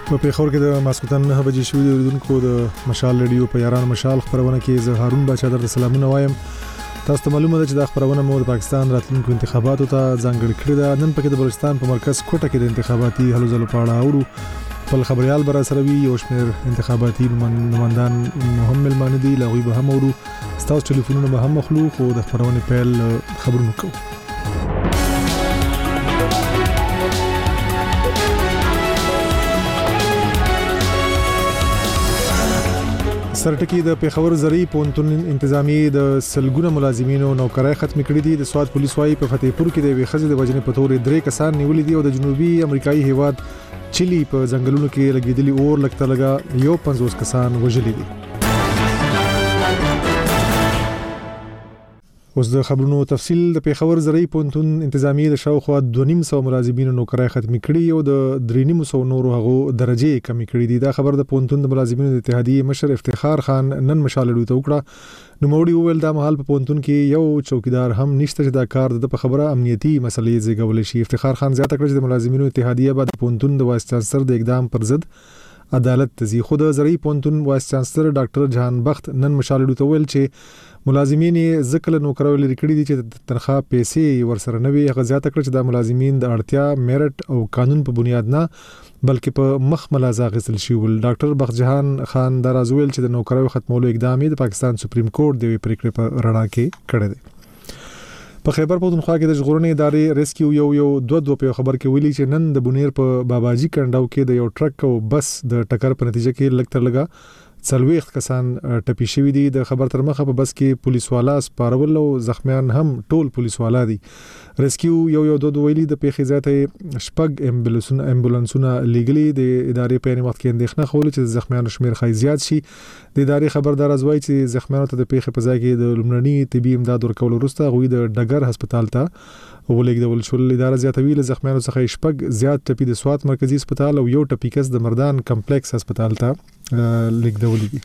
په پیښور کې د ماسکوتن 9 بجې شوې د اوریدونکو د مشال رادیو په یاران مشال خبرونه کې زه هارون بچا در سلامونه وایم. تاسو ته معلومه ده چې د خبرونه مو د پاکستان راتلونکو انتخاباتو ته ځانګړي کړی ده. نن پکې د بلوچستان په مرکز کوټه کې د انتخاباتي هلو ځلو په اړه اورو. خپل خبريال بر سره وی یو شمېر انتخاباتي نمائندان مهم ملمانه دي لغوي به هم اورو. تاسو ټلیفونونه به هم مخلوق او د خبرونه پیل خبرونه کوو. سرټکی د پیښور زری پونتون انتظامی د سلګونه ملازمینو نوکرای ختم کړي دي. د سواد پولیس وايي په فتحپور کې د ویخزې د وجنې په تور 3 کسان نیولې دي او د جنوبي امریکایي هیواد چيلي په ځنګلونو کې لګیدلي اور لکته لګا یو 50 کسان وژلي دي. اوس د خبرونو تفصیل. د پیښور زری پونتون انتظامی د شاوخوا 250 ملازمینو نوکرای ختم کړي او د 350 نورو هغو درجه کمی کړي دي. دا خبر د پونتون د ملازمینو د اتحادیې مشر افتخار خان نن مشال رادیو ته وکړه. نو موړي وویل دا مهال په پونتون کې یو چوکیدار هم نشته چې دا کار د په خبره امنیتي مسلې زیږول شي. افتخار خان زیاته کړ چې د ملازمینو اتحادیې بعد پونتون د وایس چانسلر د اقدام پر ضد عدالت تزي. خود زری پونتون وایس چانسلر ډاکټر جهان بخت نن مشال رادیو ته ویل چې ملازمین ذکر نوکرو لري کړی دي چې تنخواه پیسې ورسره نه وي. هغه زیاته کړ چې د ملازمین د اړتیا میرټ او قانون په بنیاد نه بلکې په مخ ملازا غسل شي. ول ډاکټر بخت جهان خان درازویل چې د نوکرو ختمولو اقدام د پاکستان سپریم کورټ د پریکړې په رڼا کې کړی دی. په خیبر پختونخوا کې د ژغورنې ادارې ریسکیو یو دوه په خبر کې ویلي چې نن د بونیر په باباجي کنډاو کې د یو ټرک او بس د ټکر په نتیجه کې لګتر لګا 40 کسان ټپي شوي دي. د خبر تر مخه په بس کې پولیس والا سپارول او زخمیان هم ټول پولیس والا دي. ریسکیو یو دوه ویلي د پیښې ذاته شپږ امبولانسونه لیګلي د ادارې په وخت کې اندېښنه خول چې زخمیانو شمیر خای زیات شي. د ادارې خبردار ازوي چې زخمیانو ته د پیښې په ځای کې د لومړني طبي امداد ورکول وروسته غوي د ډګر هسپتال ته ولېږدول شول. اداره زیاتوي له زخمیانو څخه شپږ زیات ټپي د سوات مرکزی هسپتال او یو ټپي کس د مردان کمپلیکس هسپتال ته لیږدول دي.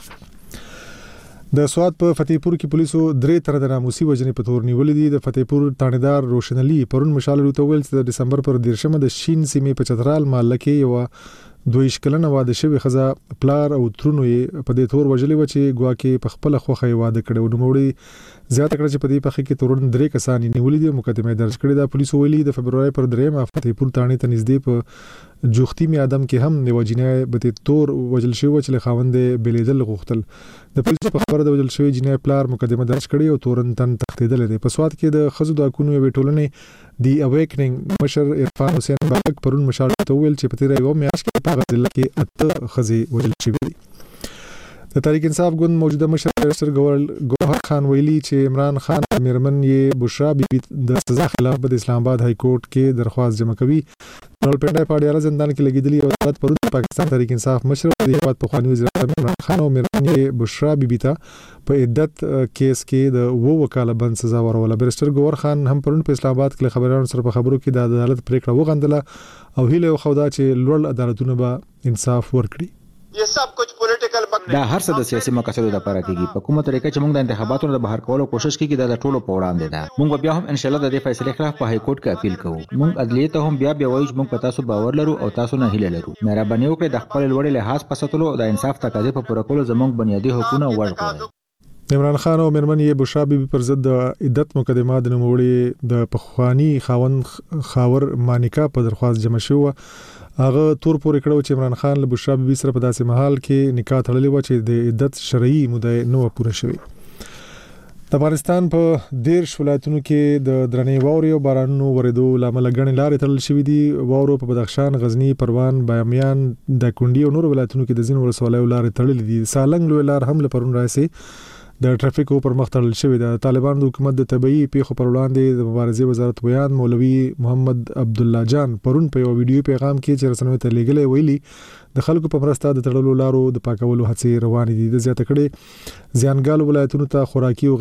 د سواد په فتحپور کې پولیسو 3 تر د ناموسي وجنې په تور نیولې دي. د فتحپور تانیدار روشن علي پرون مشال رادیو ته ویل چې د دسمبر پر 10 د شین سیمې په چترال محله کې یو 2 کلنه واده شوی خزه پلار او ترونو یې په دې تور وجلې و چې ګواکې په خپل خوخه واده کړو. نو موړي زیاته کړ چې په دې پخې کې تورن 3 کسان نیولې دي مقدمه درج کړې ده. پولیسو ویلي د فبرवरी پر 3 فتحپور تانی ته نږدې په جوختی می ادم کې هم نیوجنې به تور وجل شوی چې خوند بلیدل غوښتل. د پولیسو په خبره د وجل شوی جنې پلار مقدمه درج کړې او تورن تن تختیدل دي. په سواد کې د خزو د اکونو ویټولنې دی اویکنینګ مشر عرفان حسین باغ پرون مشال ته ویل چې په تیرې یو میاشت کې په غزل کې اته خزي وجل شوی دي. د تحریک انصاف ګوند موجوده مشر ګوهر خان ویلي چې عمران خان میرمن یې بشرا بی د سزا خلاف د اسلام آباد های کورټ کې درخواست جمع کوي. نول پنده پاډیاله زندان کې لګیدلی او عدالت پرون پاکستان تحریک انصاف مشر د هیواد په خواني وزیر عمران خان او میرمن یې بشرا بی ته په عدت کیس کې د وکاله بند سزا ورول. بیرستر ګوهر خان هم پرون په اسلام آباد کې خبرانو سره په خبرو کې د عدالت پریکړه وغندله او هیله خودا چې لوړ عدالتونه به انصاف ورکړي. یہ سب کچھ پولیټیکل دا هر څه د سیاسي مقاصدو لپاره کیږي. په کومه طریقه چې موږ د انتخاباتو د بهر کولو کوشش کوي دا ټولو په وړاندې ده. موږ بیا هم ان شاء الله د دې فیصلې خلاف په های کورټ کې اپیل کوو. موږ عدلیه ته هم بیا وایو چې موږ په تاسو باور لرو او تاسو نه هیله لرو. مهرباني وکړئ د خپل لوړ لحاظ په ساتلو او د انصاف تقاضې په پوره کولو زموږ بنیادي حقوقونه ورکړئ. عمران خان او میرمن یې بشرا بی پر ضد د عدت مقدمات د نوموړي د پخوانی خاور مانیکا په درخواست جمع شو. هغه تور پورې کړو چې عمران خان له بشرا بی سره په داسې محل کې نکاح تړلې و چې د عدت شرعي مدعا نو پوره شوی. د افغانستان په 13 ولایتونو کې د درنې واوري او بارانونو ورېدو لامل غنې لارې تړل شوې دي. واورو په بدخشان، غزنی، پروان، بامیان، د کونډي او نور ولایتونو کې د ځینو ولسوالیو لارې تړلې دي. سالنګ لوی لار هم لپرون راسي د ټرافیکو پر مخ تړل شوی د طالبانو د حکومت د طبيعي پیښو پر وړاندې د مبارزې وزارت بیان مولوي محمد عبد الله جان پرون په یو ویډیو پیغام کې چې رسنیو ته لیږلی ویلي د خلکو په مرسته د تړلو لارو د پاکولو هڅې روانې دي. د زیاته کړي زیانګالو ولایتونو ته خوراکي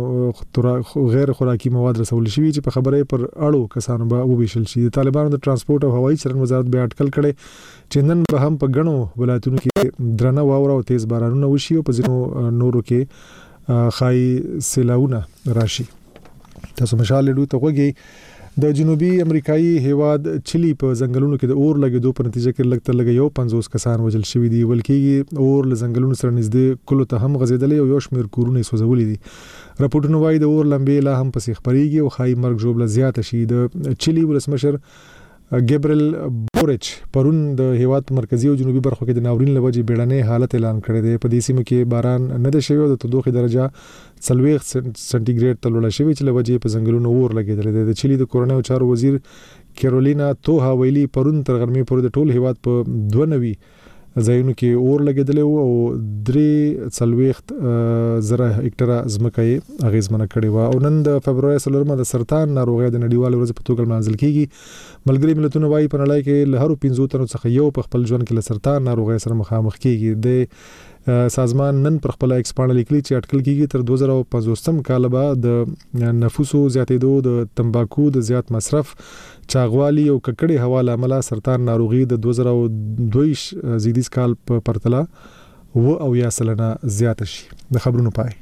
او غیر خوراکي مواد رسول شوي چې په خبرې پر اړو کسانو به وبېشل شي. د طالبانو د ترانسپورت او هوایي چلن وزارت بیا اټکل کړي چې نن به هم په غنو ولایتونو کې درنه واوره او تیز بارانونه وشي او په ځینو نورو کې خای سیلاونه راشي. تاسو مشال ډو ته وګي د جنوبي امریکایي هیواد چلی په ځنګلونو کې د اور لګیدو په نتیجه کې لږ تر لږه یو 50 کسان وژل شوي دي ولکې اور له ځنګلونو سره نږدې کلو ته هم غځېدلې او یو شمېر کورونه سوځولي دي. راپورټونه وايي د اور لمبې لا هم پسې خپرېږي او ښایي مرګ ژوبله زیاته شي. د چلی ولسمشر ګیبرل بورچ پرون د هیواد په مرکزی او جنوبي برخو کې د ناورین لوجې بیړنۍ حالت اعلان کړی دی. په دې سیمه کې باران نه دی شوی او د تودوخې درجه 40 سنټیګریډ ته لوړه شوې چې لوجې په ځنګلونو اور لګېدلی دی. د چلی د کورنیو چارو وزیر کیرولینا توها ویلي پرون تر غرمې پورې د ټول هیواد په 92 ځایونو کې اور لګېدلی او 340,000 هکټره ځمکه یې اغېزمنه کړې وه. او نن د فبروري 4 د سرطان ناروغۍ د نړیوالې ورځې په توګه لمانځل کېږي. ملګري ملتونه وايي په نړۍ کې له هرو 15 تنو څخه یو په خپل ژوند کې له سرطان ناروغۍ سره مخامخ کېږي. د سازمان نن پر خپل ایکسپانډ لیکلي چې اټکل کېږي تر 2050 کال به د نفوسو زیاتېدو، د تمباکو د زیات مصرف، چاغوالي او ککړې هوا له امله سرطان ناروغي د 2022 زیږدیز کال په پرتله 70% زیاته شي. د خبرونو پای.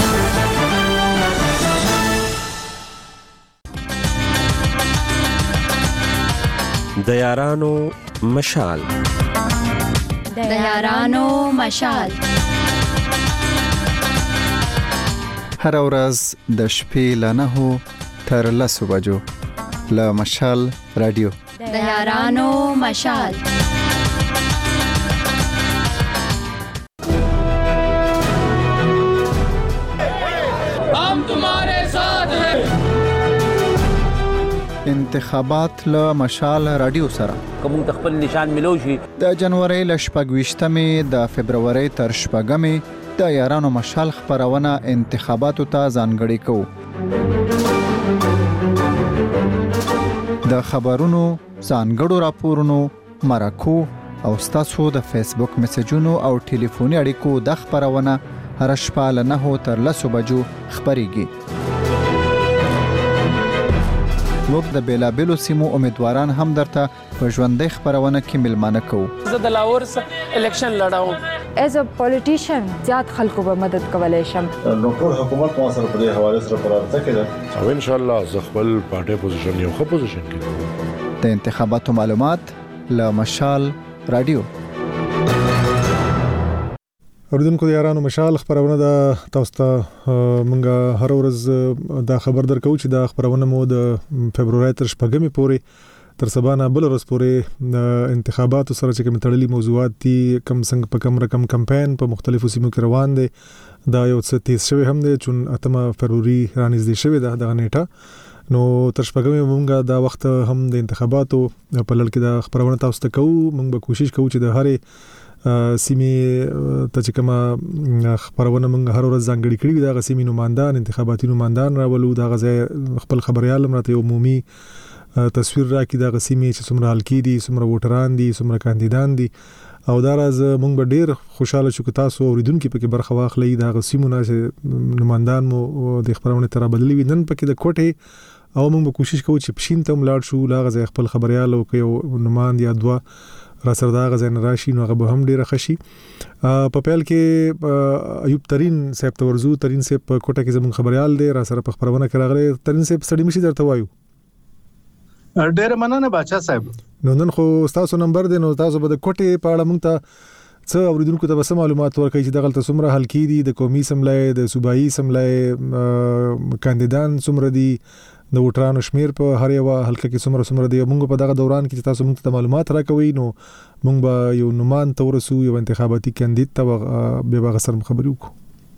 د یارانو مشال. د یارانو مشال. هر ورځ د شپې له 9 تر 10 بجو له مشال رادیو. د یارانو مشال. हम तुम्हारे साथ हैं. انتخابات له مشال رادیو سره کوم تخپل نشان ملو شي د جنوري ل 28 د فبرवरी تر 8 د یارانو مشال خبرونه انتخاباتو ته ځانګړي کوو. د خبرونو، ځانګړو راپورونو، مرکو او ستاسو د فیسبوک میسجونو او ټلیفوني اړیکو د خبرونه هر شپه له 9 تر 10 بجو خبريږي. موږ د بیلابلو سیمو امیدواران هم درته په ژوندۍ خبرونه کې ملمانه کوو. زه د لاهور الیکشن لړاوم. as a politician زیات خلکو به مدد کولای شم. نو ټول حکومت مو سره په دې حواله سره پرارته کړه او ان شاء الله زه خپل پارټي پوزیشن یو ښه پوزیشن کې د انتخاباتو معلومات له مشال رادیو. اوریدونکو د یارانو مشال خبرونه د تاسو ته مونږه هر ورځ دا خبر درکو چې دا خبرونه مو د فبرवरी تر 8 پورې تر سبانه بل ورځ پورې انتخاباتو سره چې کوم تړلي موضوعات دي کم څنګه په کم رقم کمپاین په مختلفو سیمو کې روان دي. دا یو څه تیز شوی هم دی چې 8 فبرवरी رانږدې شوی ده د نیټه. نو تر 8 مونږه دا وخت هم د انتخاباتو په لړ کې د خبرونه تاسو ته کوو. مونږ به کوشش کوو چې د هرې سیمې ته چې کومه خبرونه مونږ هر ورځ ځانګړي کړي دا غسیمي نمائندان، انتخاباتي نمائندان راولو، دا غځي خپل خبريال مرته عمومي تصویر راکې دا غسیمي چې څومره حل کیدي، څومره ووټران دي، څومره کاندیدان دي. او دا راز مونږ به ډیر خوشاله شو که تاسو اوریدونکو پکې برخه واخلئ. دا غسیمونه چې نمائندان مو د خبرونه تر بدلی وي نن پکې د کوټه او مونږ به کوشش کوو چې پښین ته ملاړ شو لا غځي خپل خبريال او کې نمائند یا دوا را سره دا غځي نه راشي نو هغه به هم ډیره خشي. په پیل کې ایوب ترين صاحب تورزو ترين صاحب په کوټه کې زمون خبريال دی را سره په خبرونه کې راغلي. ترين صاحب سړی مشي درته وایو. ډېر مننه بچا صاحب. نو نن خو تاسو نمبر دی نو تاسو به د کوټې په اړه مونږ ته څه اوریدونکو ته به معلومات ورکړئ چې دغه څومره حل کیدي، د قومي سملای، د صوبایي سملای کاندیدان څومره دي، د ووټرانو شمیر په هر یو حلقه کې څومره دي. مونږ په دغه دوران کې تاسو مونږ ته معلومات راکوي نو مونږ به یو نومان تورسو یو انتخاباتي کاندید ته به غسر خبري وکړو.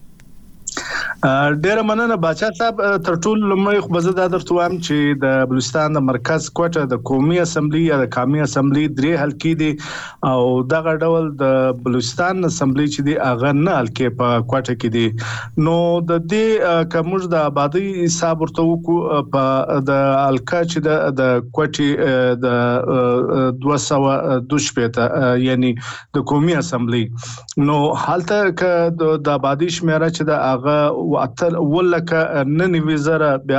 ډېر مننه بچا صاحب. تر ټولو لومړی خو زه دا درته وایم چې د بلوچستان د مرکز کوټه د قومي اسمبلی یا د قومي اسمبلی درې حلقې دي او دغه ډول د بلوچستان اسمبلی چې دی هغه نه حلقې په کوټه کې دي. نو د دې کومج د آبادی حساب ورته وکړو په د حلقه چې د کوټه د 222 یعنی د قومي اسمبلی. نو حالته ک د آبادی شمیره چې د هغه ولکه 99,000 بیا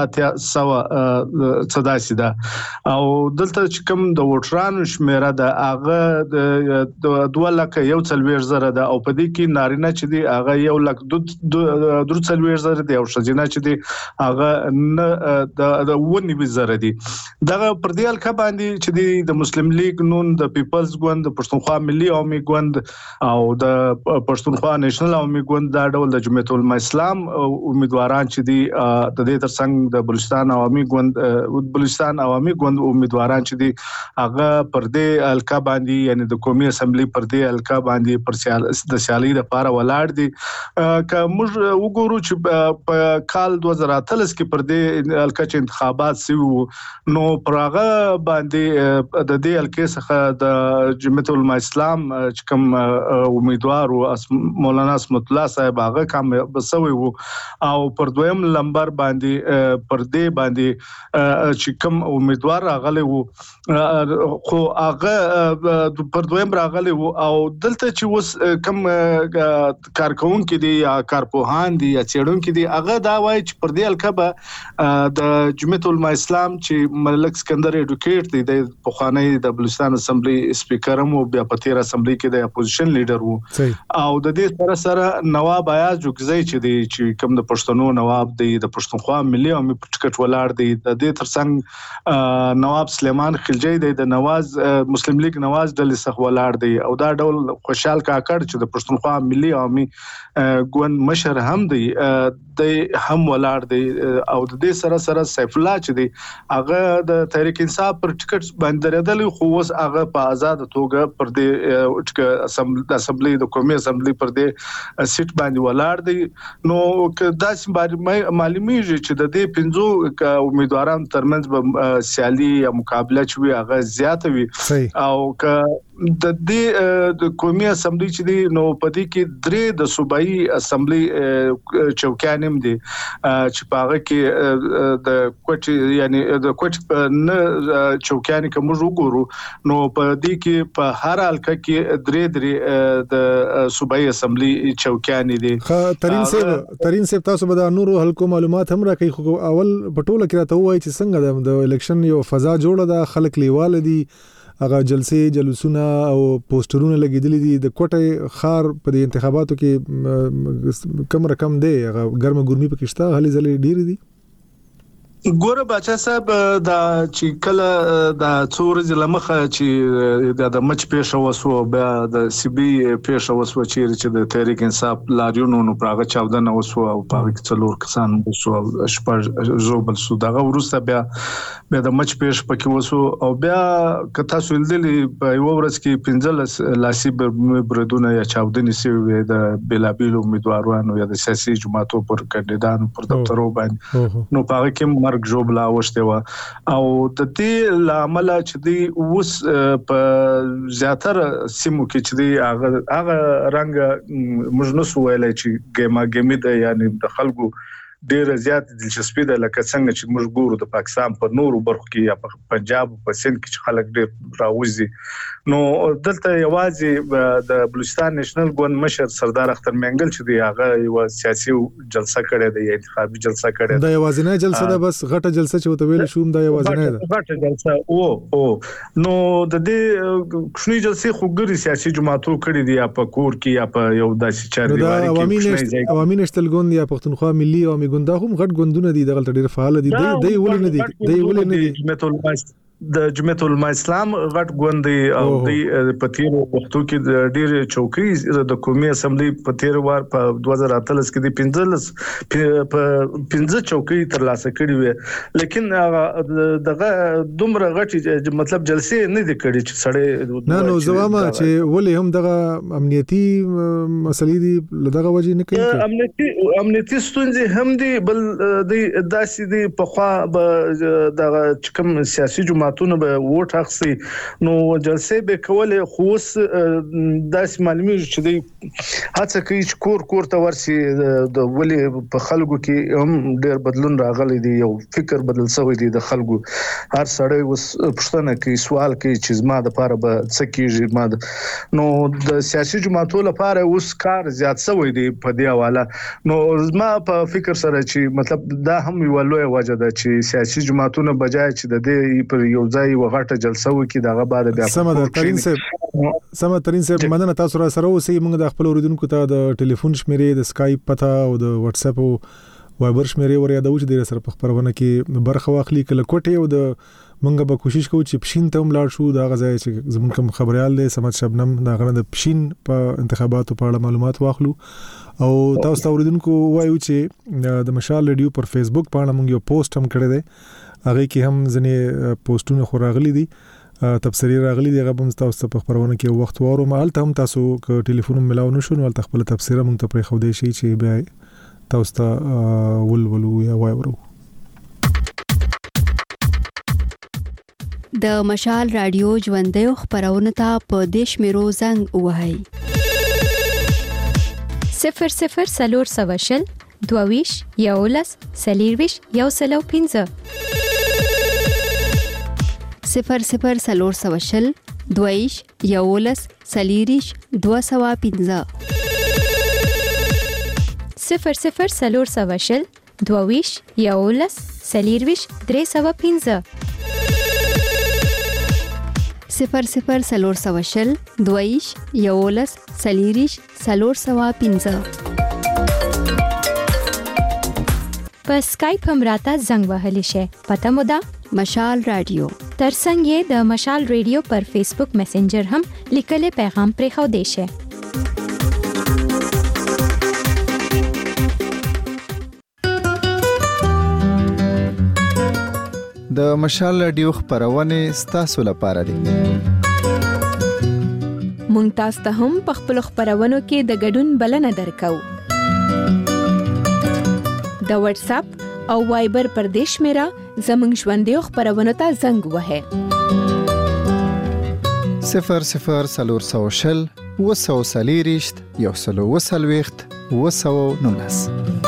8800 صداسي ده او دلته چې کوم د وټرانو شمیره ده هغه د 2,41,000 ده او په دې کې نارینه چې دی هغه 1,2,000 دی او ښځینه چې دی هغه د 19,000 دی. دغه پر دې الکه باندې چې دی د مسلم لیگ نون د پیپلز ګوند د پښتونخوا ملي عوامي ګوند او د پښتونخوا نېشنل عوامي ګوند دا ډول د جمعیت العلماء اسلام امیدواران چې دی د دې ترڅنګ د بلوچستان عوامي ګوند امیدواران چې دی هغه پر دې الکه باندې یعنی د قومي اسمبلی پر دې الکه باندې پر د سیالي لپاره ولاړ دي. که موږ وګورو چې په کال 2013 کې پر دې الکه چې انتخابات سوي نو پرغه باندې د دې الکه څخه د جمعیت العلماء اسلام چې کوم امیدوار مولانا اسمت الله صاحب هغه کام بسوي وو او پر دویم لمبر باندې پر دې باندې چې کوم امیدوار راغلی وو خو هغه پر دویم راغلی وو او دلته چې اوس کوم کارکونکو دي یا کارپوهان دي یا څېړونکو دي هغه دا وایي چې پر دې الکه د جمعیت العلماء اسلام چې ملک اسکندر اډوکیټ دی د پخوانی د بلوچستان اسمبلی سپیکر مو بیا په تیر اسمبلی کې د اپوزیشن لیډر وو او د دې سره نواب ایاز جوګزی چې دی چې کوم د پښتنو نواب دی د پښتونخوا ملي عوامي ټکټ ولاړ دی د دې ترڅنګ نواب سلیمان خلجی دی د نواز مسلم لیگ نواز ډلې څخه ولاړ دی او دا ډول خوشحال کاکړ چې د پښتونخوا ملي عوامي ګوند مشر هم دی د هم ولاړ دی او د دې سره سیف الله چې دی هغه د تحریک انصاف پر ټکټ باندې درېدل خو اوس هغه په آزاد توګه پر دې اسمبلی د قومي اسمبلی پر دې سیټ باندې ولاړ دی. نو داسې معلومیږي چې د دې 15 امیدواران ترمنځ به سیالي یا مقابله چې وي هغه زیات وي او که د دې د قومي اسمبلی چې دی نو په دې کې درې د صوبایي اسمبلی چوکیان هم دي چې په هغه کې د کوټ یعنی د کوټ نه چوکیان کوم وګورو نو په دې کې په هر حلقه کې درې د صوبایي اسمبلی چوکیان دي. ترين صاحب تاسو به د نورو حلقو معلومات هم راکړئ خو اول په ټوله کې راته وایي چې څنګه د الیکشن یو فضا جوړه ده خلک لیواله دي هغه جلسونه او پوسټرونه لګیدلي دي د کوټه خار په د انتخاباتو کې کم رقم دی هغه ګرمه ګرمي پکې شته هلي ځلې ډیر دي. ګوره بچا صاحب دا چې کله دا څور ځلمخه چې د مچ پیښه وسو بیا د سی بي پیښه وسو چې د تحریک انصاف لاریونو نو پراغه چاودنه وسو او پاک څلور کسان وسو شپږ زوبل سو دغه ورسته بیا د مچ پیښه پکې وسو او بیا کته سولدلی په یو ورځ کې 15 لاسي بردونه یا چاودنې سوي د بلابل امیدوارانو یا د سیاسي جماعتو پر کاندیدانو پر دفترو باندې نو پاک کې مرګ جوړه واوښته و او د دې لامل چې دی اوس په زیاتره سیمو کې چې دی هغه رنګ مجنس ویلای چې ګیمه ده یعنی د خلکو ډیر زیات دلچسپي ده لکه څنګه چې موږ ګورو د پاکستان په نورو برخو کې یا په پنجاب په سند کې چې خلک ډیر راوځي نو دلته یوازې د بلوچستان نېشنل ګوند مشر سردار اختر منګل چې دی هغه یو سیاسي جلسه کړې ده یا انتخابي جلسه کړې ده. دا یوازې نه جلسه ده بس غټه جلسه چې وته ویل شوم دا یوازې نه ده غټه جلسه او نو د دې کښنی جلسه خوګري سیاسي جماعتو کړې دي یا په کور کې یا په یو داسې چار دیواري کې عوامي نېشنل ګوند یا پښتونخوا ملي عوامي ګوند هم غټ ګوندونه دي دغه ډېر فعال دي دی ولې نه دي د جمعیت العلماء اسلام غټ ګوند او د پتیر وختو کې ډېر چوکۍ د قومي اسمبلی پتیر وار په 2013 کې د 15 چوکۍ تر لاسه کړې وي لیکن دغه دومره غټ مطلب جلسې نه دي کړې چې سړی نو زوامه چې ولې هم دغه امنیتي مسلې دي دغه وجه نه کوي امنیتي ستونزې هم دي بل د داسې دي په خوا دغه کوم سیاسي جماعت جماعتونو به ووټ اخسي نو جلسې به کوله خوس داس معلومي چې دی هڅه کوي چې کور ته ورسي د ولي په خلکو کې هم ډېر بدلون راغلی دی یو فکر بدل شوی دی د خلکو هر سړی اوس پښتنه کې سوال کوي چې زما د لپاره به څه کیږي نو د سیاسي جماعتونو لپاره اوس کار زیات شوی دی په دې حواله نو زما په فکر سره چې مطلب دا هم یو لوی وجه ده چې سیاسي جماعتونو بجای چې د دې پر یو ځای وغټه جلسه وکړي دغه بعد بیا سمه ترين مننه تاسو را سره اوسئ موږ د خپل اوریدونکو ته د ټلیفون شمیرې د اسکایپ پته او د واتس اپ او وایبر شمیرې ور یادو چې د سره په خبرونه کې برخه واخلي کله کوټه او د منګه به کوشش کوو چې پښین ته هم لاړ شو دا غځای چې زمونږ کوم خبريال دی سمات شبنم دا غره د پښین په انتخاباتو په اړه معلومات واخلو او تاسو ته اوریدونکو وایو چې د مشال ریډیو پر فیسبوک باندې موږ یو پوسټ هم کړی دی هغه کې هم ځنې پوسټونه خو راغلي دي تفسیری راغلي دی هغه هم تاسو په خبرونه کې وخت وورو مال ته هم تاسو ک ټلیفون ملاو نشو نو تل خپل تفسیر موږ ته پرې خو دی شي چې بیا تاسو ته ولولو یا وایورو د مشال رادیو ژوندې خبرونه ته په دیش میرو زنګ وهاي 00 سلور سواشل دوویش یولس سلیرویش یوسلو 15 00 سلور سواشل دوویش یولس سلیریش 215 00 سلور سواشل دوویش یولس سلیرویش 315 00 سلور سواشل دویش یولس سلیریش سلور سوا 15 په اسکایپ هم راته زنګ وهلی شي پته مو ده مشال رادیو ترڅنګ یې د مشال ریډیو پر فیسبوک میسنجر هم لیکلي پیغام پرې خو دی شي د مشال رادیو خبرونه ستاسو لپاره دي مونږ تاسو ته هم په خپل خبرونو کې د ګډون بلنه درکو د واتس اپ او وایبر پر دیش میرا زمنګ ژوندې خبرونه ته زنګ وهه 00 سلور سوشل وسو سلیریشت یوسلو وسلويخت وسو نونس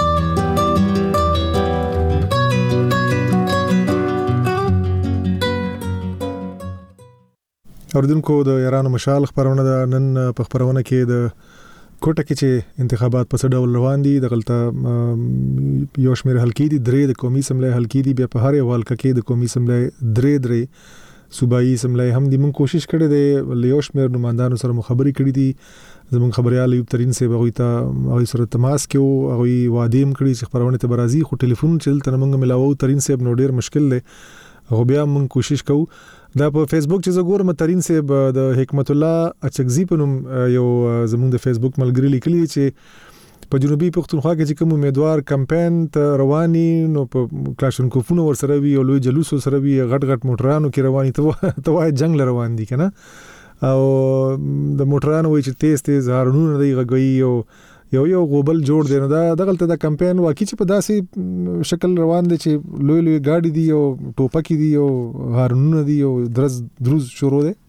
اوردونکو د ایران مشال خبرونه د نن په خبرونه کې د کوټه کې چې انتخابات په څه ډول روان دي د غلطه یو شمېر حلقې دي درې د قومي سملې حلقې دي بیا په هر یو حلقه کې د قومي سملې درې صوبایي سملې هم دي موږ کوشش کړې د یو شمېر نمائندانو سره مخابري کړې دي زموږ خبريال ایوب ترين سه هغه سره تماس کې او هغه وعده هم کړی چې خبرونه ته برازي خو ټلیفون چلته موږ ملاوو ترين سه نو ډیر مشکل دی هغه بیا موږ کوشش کوو دا په فیسبوک چې زګور مترین سه د حکمت الله اچکزی په نوم یو زموږ د فیسبوک ملګری لیکلی چې په جنوبي پښتونخوا کې چې کوم امیدوار کمپاین ته رواني نو په کلاشنکوفونو ور سره وی او لوی جلوس سره وی غټ موټرانو کې رواني ته وای جنگ روان دي کنه او د موټرانو وی چې تیز هارونونه دی غوي یو غوبل جوړ دی نو دا دغلته د کمپاین واقعي چې په داسې شکل روان دي چې لوی گاډي دي او ټوپکی دي او هارونونه دي او دروز شروع دي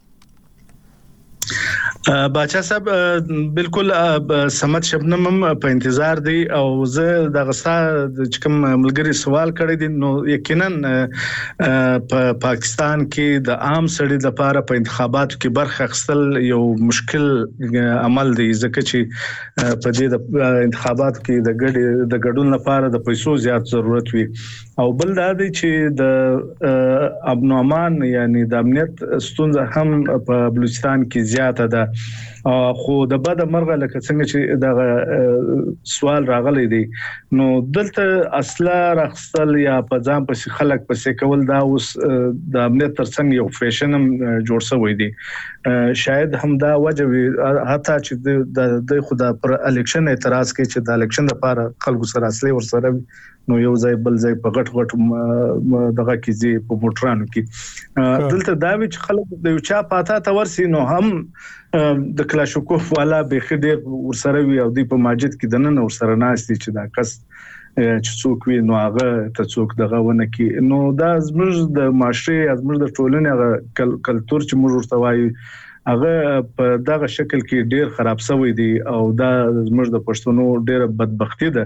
باچا صاحب بالکل سمت شبنم په انتظار دی او زه د غستا د کوم ملګری سوال کړی دي نو یقینا په پاکستان کې د عام سړي لپاره په انتخاباتو کې برخه اخیستل یو مشکل عمل دی ځکه چې په دې د انتخاباتو کې د ګډون لپاره د پیسو زیات ضرورت وي او بل دا دی چې د امن او امان یعنی د امنیت ستونزه هم په بلوچستان کې زیاته ده خو د بد مرغه لکه څنګه چې دا سوال راغلی دی نو دلته اصله راخصل یا په ځان په خلک پسې کول دا اوس د امنیت ترڅنګ یو فیشن هم جوړ شوی دی شاید هم دا وجه وي حتی چې د خدا پر الیکشن اعتراض کوي چې د الیکشن لپاره خلکو سره اصلي ور سره نو یو ځای بل ځای په غټ دغه کې زی په موټرانو کې دلته دا وی چې خلک د یو چا پاته تورسي نو هم د کلاشوکوف والا به خډیر ورسره وي او د په ماجد کې دنه ورسره ناشتي چې دا کس چې څوک وي نو هغه ته څوک دغه ونه کی نو دا زموږ د معاشره زموږ د ټولنې هغه کلچر چې موږ ورته وایو هغه په دغه شکل کې ډیر خراب شوی دی او دا زموږ د پښتنو ډیره بدبختی ده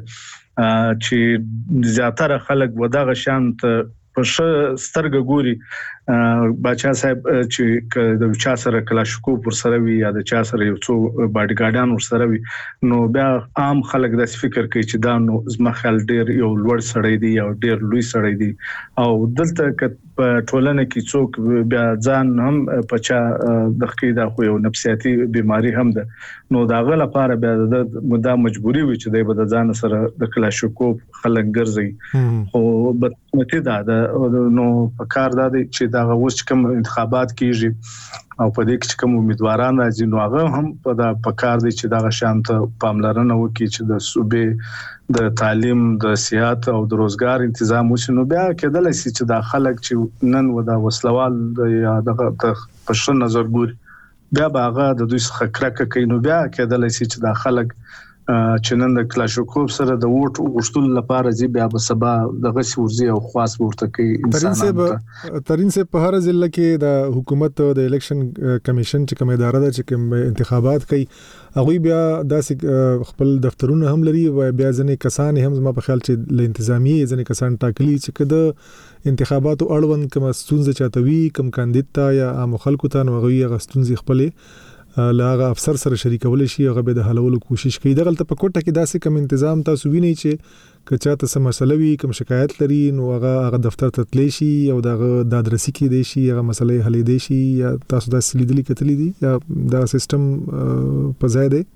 چې زیاتره خلک ودغه شانت په سترګه ګوري بچا صاحب چې د چا سره کلاشکوف ور سره وي یا د چا سره یو څو باډي ګارډان ور سره وي نو بیا عام خلک د فکر کوي چې دا نو زما خل ډیر یو لوړ سړی دی او ډیر لوی سړی دی او دلته په ټولنه کې څوک بیا ځان هم پچا د خېدا خو یو نفسیاتي بيماري هم ده نو دا غل لپاره بیا د مدا مجبوري وي چې د بد ځان سره د کلاشکوف خلک ګرځي خو بدمتي ده نو په کار ده چې دا اوس کوم انتخابات کیږي او په دې کې کوم امیدواران راځي نو هغه هم په کار دي چې دا شانت پاملرنه وکړي چې د صوبې د تعلیم د صحت او د روزګار تنظیم وشي نو بیا کېدل شي چې دا خلک چې نن ودا وسلوال یا د پښتون نظر ګوري بیا باغه د دوی څخه کرکه کوي نو بیا کېدل شي چې دا خلک چې نن د کلاشکوف سره د ووټ غوښتلو لپاره زی بیا په سبا دغه ورزي او خاص ورته کوي انسانانو ترين سه په هر ضلع کې د حکومت د الیکشن کمیشن چې کوم اداره ده چې کوم انتخابات کوي هغه بیا داسې خپل دفترونه هم لري او بیا ځنې کسان هم زما په خیال چې ل انتظامیه ځنې کسان ټاکلي چې کده انتخاباتو اړوند کوم ستونزه چاتوي کوم کاندید تا یا عام خلکو ته نو غوي غستونزي خپلې لاغه افسر سره شریکول شي هغه به د حلولو کوشش کوي دغه په کوټه کې داسې کوم تنظیم تاسو وینئ چې کچا ته سم مسله وي کوم شکایت لري نو هغه دفتر ته تلی شي او دغه د ادرسي کې دی شي هغه مسله حل دی شي یا تاسو د سلیدلی کتلی دي یا دا سیستم په ځای دی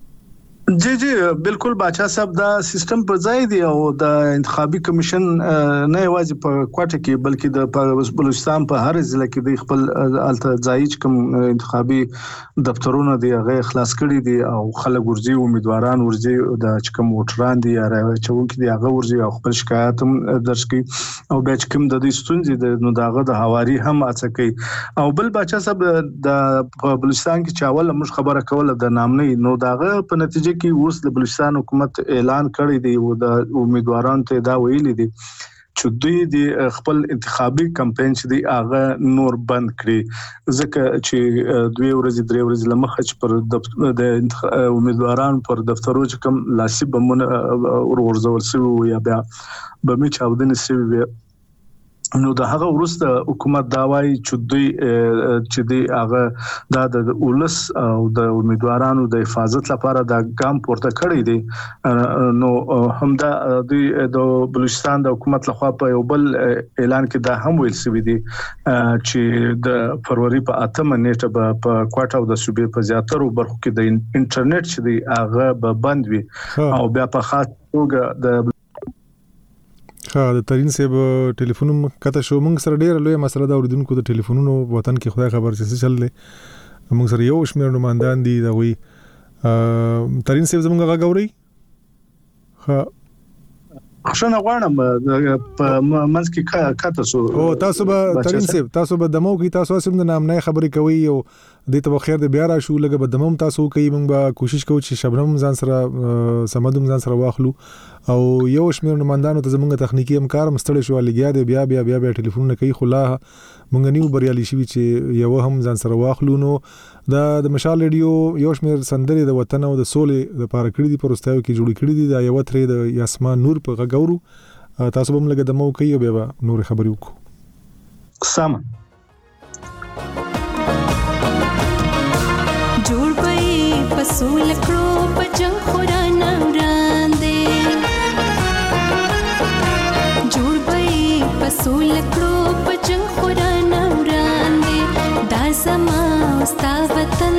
جی بالکل باچا صاحب دا سیستم پر ځای دی او د انتخابي کمیشن نه یوازې په کوټه کې بلکې د بلوچستان په هر ضلع کې د خپل الته ځای کوم انتخابي دفترونه دی هغه خلاص کړي دي او خلک ورځي امیدواران ورځي د کوم ووټران دي یا راوچونکي دي هغه ورځي او خپل شکایت هم درج کړي او بیا کوم د دې ستونزې نو داغه د حواري هم اڅ کوي او بل باچا صاحب د بلوچستان کې چاول موږ خبره کوله د نامنۍ نو داغه په نتیجه کې اوس د بلوچستان حکومت اعلان کړی دی او د امیدوارانو ته دا ویلي دي چې دوی د خپل انتخابي کمپاین چې دی هغه نور بند کړي ځکه چې دوی ورځې درې ورځې لمخه چې پر د امیدوارانو پر دفترو چې کوم لاسي بمونه ورغورځول شوی یا بیا بمې چاودنې شوی نو د هغه ورسته حکومت دا وایي چې دوی چې دی هغه د اولس او د امیدوارانو د حفاظت لپاره د ګام پورته کړی دی نو همدا د بلوچستان د حکومت لخوا په یو بل اعلان کې دا هم ویل شوی دی چې د فروری په 8 نیټه په کوټه او د صوبې په زیاترو برخو کې د انټرنیټ چې دی هغه به بند وي او بیا په خاص توګه د د ترين سیب ټلیفون کته شو موږ سره ډیره لوی مسله دا اوریدونکو د ټلیفونونو وطن کې خدای خبر چې څه چل دی موږ سره یو شمیر نمائندان دي دا وی ترين سیب زموږ غاوري خښنه غواړم په منځ کې کاته سو او تاسو به ترين سیب تاسو به دمو کې تاسو سم د نام نه خبرې کوي او د ته بخیر د بیا را شو لګه به دمو تاسو کوي موږ به کوشش کوو چې شبنم ځان سره سمدم ځان سره واخلو او یو شمیر نمائندانو ته زموږ تخنیکی همکار مستړی شو لګیا دی بیا ټلیفون نه کوي خلا مونږ نیو بریالي شي چې یو هم ځان سره واخلو نو د مشال ریډیو یو شمیر سندري د وطن او د سولې د پاره کړی دي پرستاو کې جوړی کړی دي دا یو ترې د یاسمان نور په غاورو تاسو هم لګه دمو کوي بیا نور خبري وکړو سم جوړ پي پسول کړو پجن خورانه وړاندې جوړ پي پسول کړو پجن خورانه وړاندې دا زما ستا وطن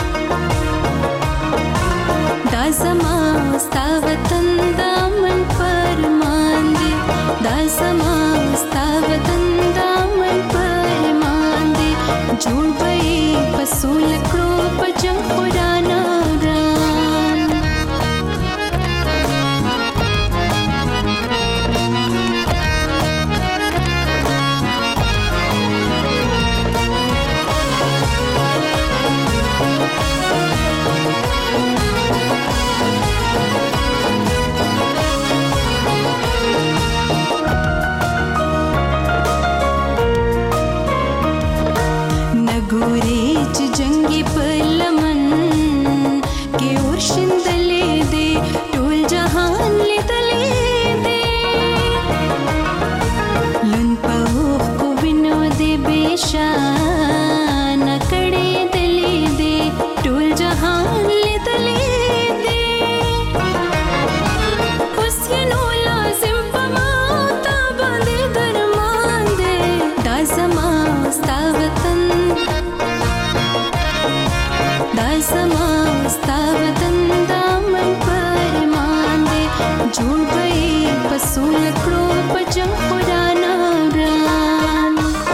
دا زما ستا وطن دا من فرمان دی دا زما ستا وطن دا من فرمان دی جوړ پي پسول کړو پجن خورانه جوړ به پسول کړو په جنگ خدانا وران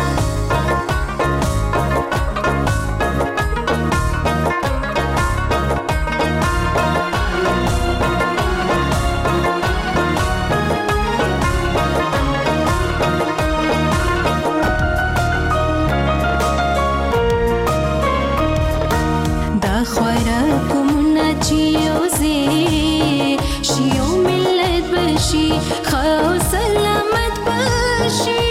دا خوراکونه چې یوځې شیو ملت بشي خو سلامت بشي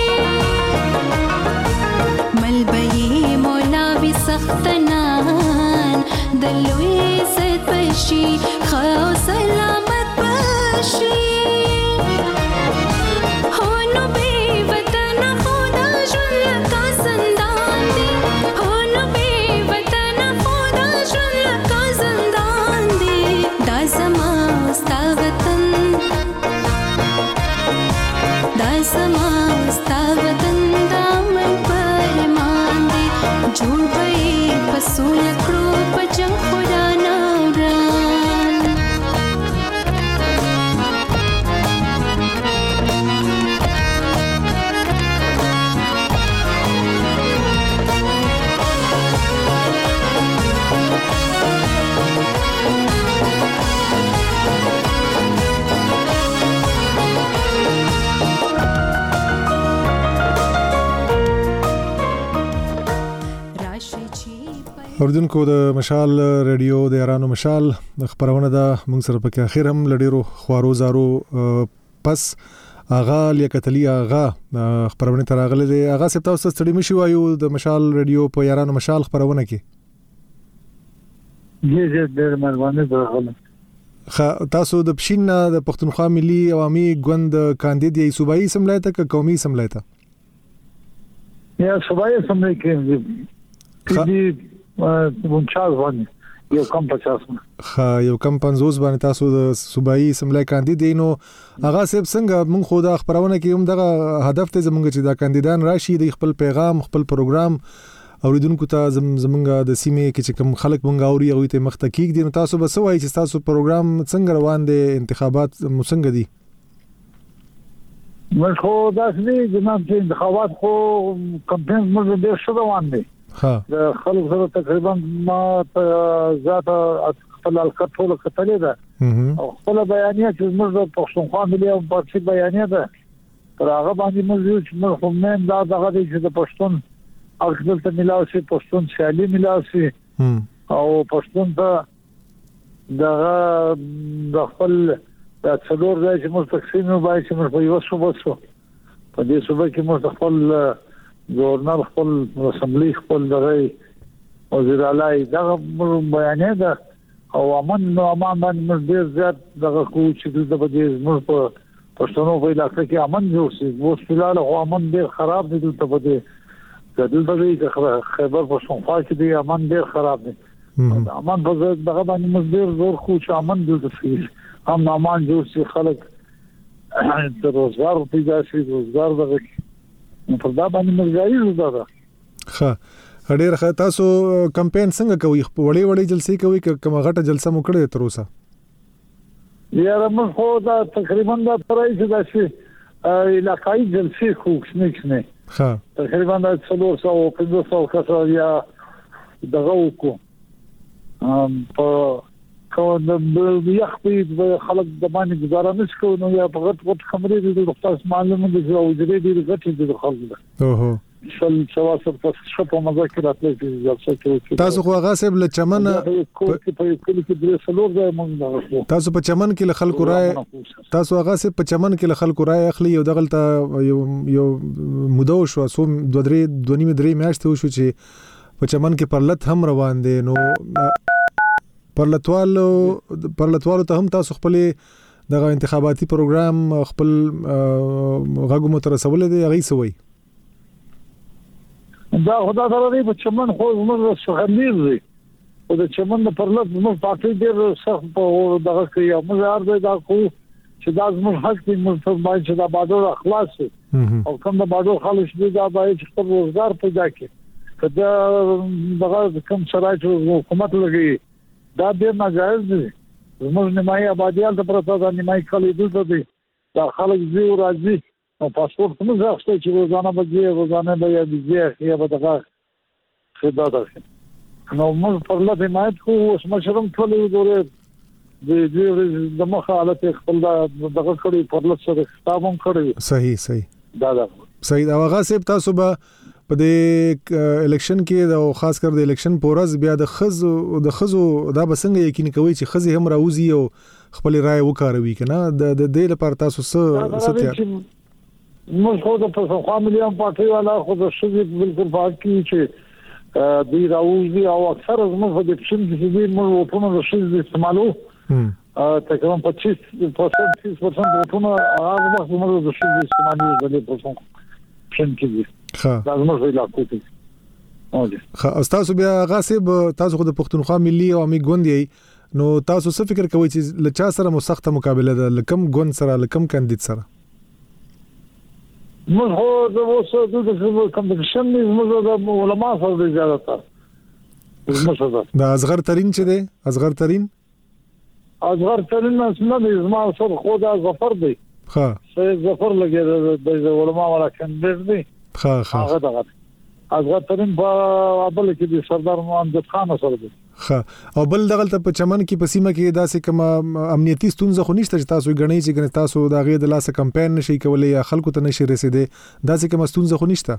ملبي مولا بسختنان دلوي عزت بشي خو سلامت بشي هونو بي وطن خدا ژوند کا زندان دي هونو بي وطن خدا ژوند کا زندان دي دا زما ستا وطن دا زما ستا وطن دا من پرمان دي جوړ به پسول کړو په جنگ خدا نوران اوردونکو د مشال ریډیو د یارانو مشال خبرونه ده موږ سره پکې اخر هم لډیرو خوارو زارو پس اغا لیاقتلی اغا خبرونه تر اغله دی اغا سپتا اوس ستړي مشي وایو د مشال ریډیو په یارانو مشال خبرونه کې جی ډېر مهرباني درغله تاسو د پښین د پښتونخوا ملي عوامي ګوند کاندید یې صوبایي سملایته ک قومي سملایته یا صوبایي سملایته کې مونچاز باندې یو کم 50 یو کم 50 باندې تاسو د صوبایي سملای کاندید نو هغه سب څنګه مونږ خو د خبرونه کې هم دغه هدف ته زمونږ چې دا کاندیدان راشي د خپل پیغام خپل پروګرام اوریدونکو ته زمونږ د سیمې کې چې کوم خلک مونږ اوري او ته مختکیک دي نو تاسو به سوای چې تاسو پروګرام څنګه روان دي انتخابات څنګه دي مخ خو داسې جناب چې انتخابات خو کمپاین موږ ډېر ښه روان دي د خلکو سره تقریبا ما ذات خپل الکټول کتلې ده او خپل بیانیه چې موږ د پښتونخوا ملي او پارټي بیانیه ده تر هغه باندې موږ چې موږ هم دا دغه چې د پښتون اکثر ته ملاوي پښتون شالي ملاوي او پښتون ته دغه د خپل د څلور ځای چې موږ تقسیم وبای چې موږ په یو صوبه په دې صوبه کې موږ خپل گورنر خپل اسمبلی خپل دغه وزیر اعلی دا بیانې ده او امن باندې ډېر زیات دغه کو چې د بده موږ په پښتنو په علاقه کې امن جوړ شي اوس فلال هو امن ډېر خراب دي د بده دلته د خیبر پښتونخوا کې دی امن ډېر خراب دی امن په دغه باندې موږ ډېر زور خو چې امن جوړ شي هم امان جوړ شي خلک د روزګار پیدا شي روزګار دغه په دا باندې مرګایي زده ښه ډېر ښه تاسو کمپاین څنګه کوي وړي جلسې کوي کومه غټه جلسه مو کړې تر اوسه یاره موږ خو دا تقریبا دا ترای چې دا شي علاقايي جلسې خو څنګه ښه تقریبا دا 300 کسه یا دغه کو په کوم د یخ په خلک د باندې گزاره نشو نو یا په غټ خبرې د خاص معلومه دي او د دې د غټ د خلک اوه شل شواسب تاسو په مذاکرات کې جلسه کوي تاسو خو هغه سب ل چمن تاسو په چمن کې ل خلکو رائے تاسو هغه سب په چمن کې ل خلکو رائے اخلي یو دغلت یو مودو شو سو 2.5 میاشتې شو چې په چمن کې پرلط هم روان دي نو پرلطوالو ته هم تاسو خپل دغه انتخاباتي پروګرام خپل غږ مو تر رسول دي هغه سوي دا خدای تعالی په چمن خو موږ شغلیر دي او د چمن د پرلط موږ پاتې ډېر سخت په دغه کې موږ ارزه دا خو چې دا موږ حق دې موږ په باندې چې دا بادور اخلاص او کوم د بادور خالص دې دا باید چې خپل روزګار پیدا کړي کدا دغه کوم شرایط حکومت لګي دا ډېر ناجایز دي زموږ نیمایي آبادیان ته پرته ده، نیمایي کلی دلته دي، دا خلک ځي او راځي، نو پاسپورټ هم زه اخیستی چې روزانه به ځي، روزانه به یا ویزې یا به دغه خدمت اخلي. نو موږ پر لټ حمایت کوو. اوس مشرم ټولې دورې د مخه حالت خپل دغه کړي پر لټ سره خطاب هم کړی. صحیح دا صحیح. دا هغه سیب تاسو به په دې الیکشن کې او خاص کر د الیکشن پورز بیا د خزو دا بسنګ یقین کوي چې خزي هم راوځي او خپل رائے وکاروي کنه د دې لپاره تاسو څه تیار؟ موږ خو د پښتونخوا مليان پارټي والا خو د شذ بالکل باقي چې دی راوځي او اکثر زموږ د پښین کې دي موږ وټونه د شذ استعمالو تقریبا 25% وټونه هغه وخت موږ د شذ استعمالو د پښین کې دي. دا زموږ علاقې کې تاسو بیا غاسب تاسو خو د پښتونخوا ملي او عامي ګوند یې، نو تاسو څه فکر کوئ چې لچا سره مسخته مقابله ده، لکم ګوند سره، لکم کاندید سره؟ موږ هو د اوسه د کمپټیشن موږ د علماء سره زیات تر دا اصغر ترين چې دی، اصغر ترين اسمه د زما سره خو دا ظفر دی. سید ظفر لګي د علماء ولا کاندید دی. هغه دغه اصغر ترين په ابل کې د سردار محمد خان سره دی. او بل دغه په چمن کې پسیمه کې داسې کوم امنیتي ستونزه خو نشته چې تاسو غنئ چې تاسو دا غي د لاسه کمپاین نشي کولای یا خلکو ته نشي رسیدي، داسې کوم ستونزه خو نشته؟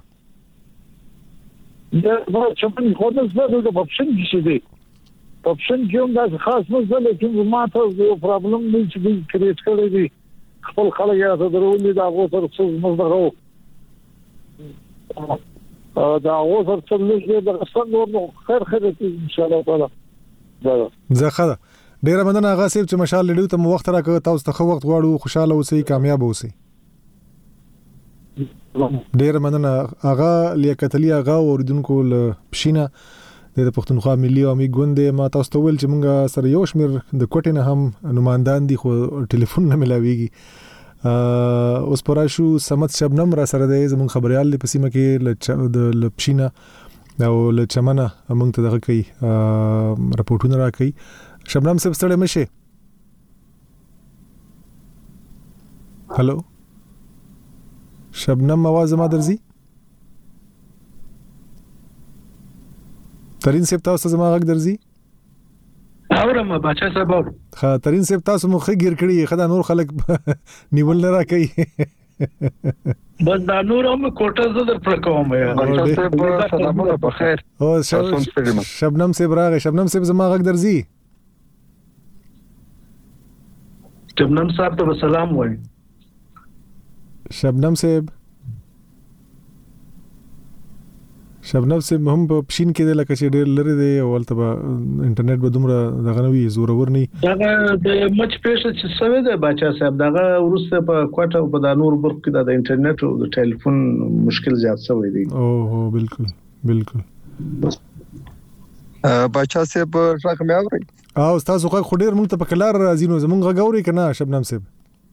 دا چمن خو د زړه د اپشن کې دي، اپشن کې هم دا خاص نه، لیکن ماته یو پرابلم دی چې کریټ کړی دی خپل خلک یې ته درولې دا غو سره څه مزدغو دا غو سره څه د رسن نور خیر ان شاء الله تعالی. زه خدا ډیر مننه هغه سیب چې مشال لیدو ته وخت راکړ، تاسو ته وخت غواړو، خوشاله اوسئ، کامیاب اوسئ. ډیر مننه هغه لیاقت علي هغه اوریدونکو له پښینه د پښتونخوا ملي او عامي ګوند. ما تاسو ته ویل چې مونږ سره یو شمیر د کوټې نه هم نمائندان دي خو ټلیفون نه ملاويږي. اوس پراشو سمت شبنم را سره دی، زمون خبريال په سیمه کې د لپښینه او له چمنه موږ ته دغه کوي راپورټونه راکړي. شبنم صاحب ستړي مشه؟ هالو شبنم आवाज ما درځي؟ ترين صاحب تاسو زما غږ درځي؟ اورم بچا صاحب اور ترين صاحب تاسو مخ غیر کړی خدای نور خلک نیول نه راکړي. بس دا نور هم کوټه زدر پر کوم بچا صاحب سلامونه په خیر. او شبنم صاحب راغی. شبنم صاحب زما غږ درځي؟ شبنم صاحب ته سلام وای. شبنم صاحب هم په پښین کې د لکه چې ډېر لري دی او ولته به انټرنیټ به دومره دغه نه وي زورور نه. دغه د مچ پېښه چې سوي ده بچا صاحب دغه ورسته په کوټه او په د نور برخ کې د انټرنیټ او د ټلیفون مشکل زیات شوی دی. او بالکل بچا صاحب څنګه مې اوري؟ او تاسو خو ډېر مونږ ته په کلار راځي، نو زمونږ غږ اوري کنه شبنم صاحب؟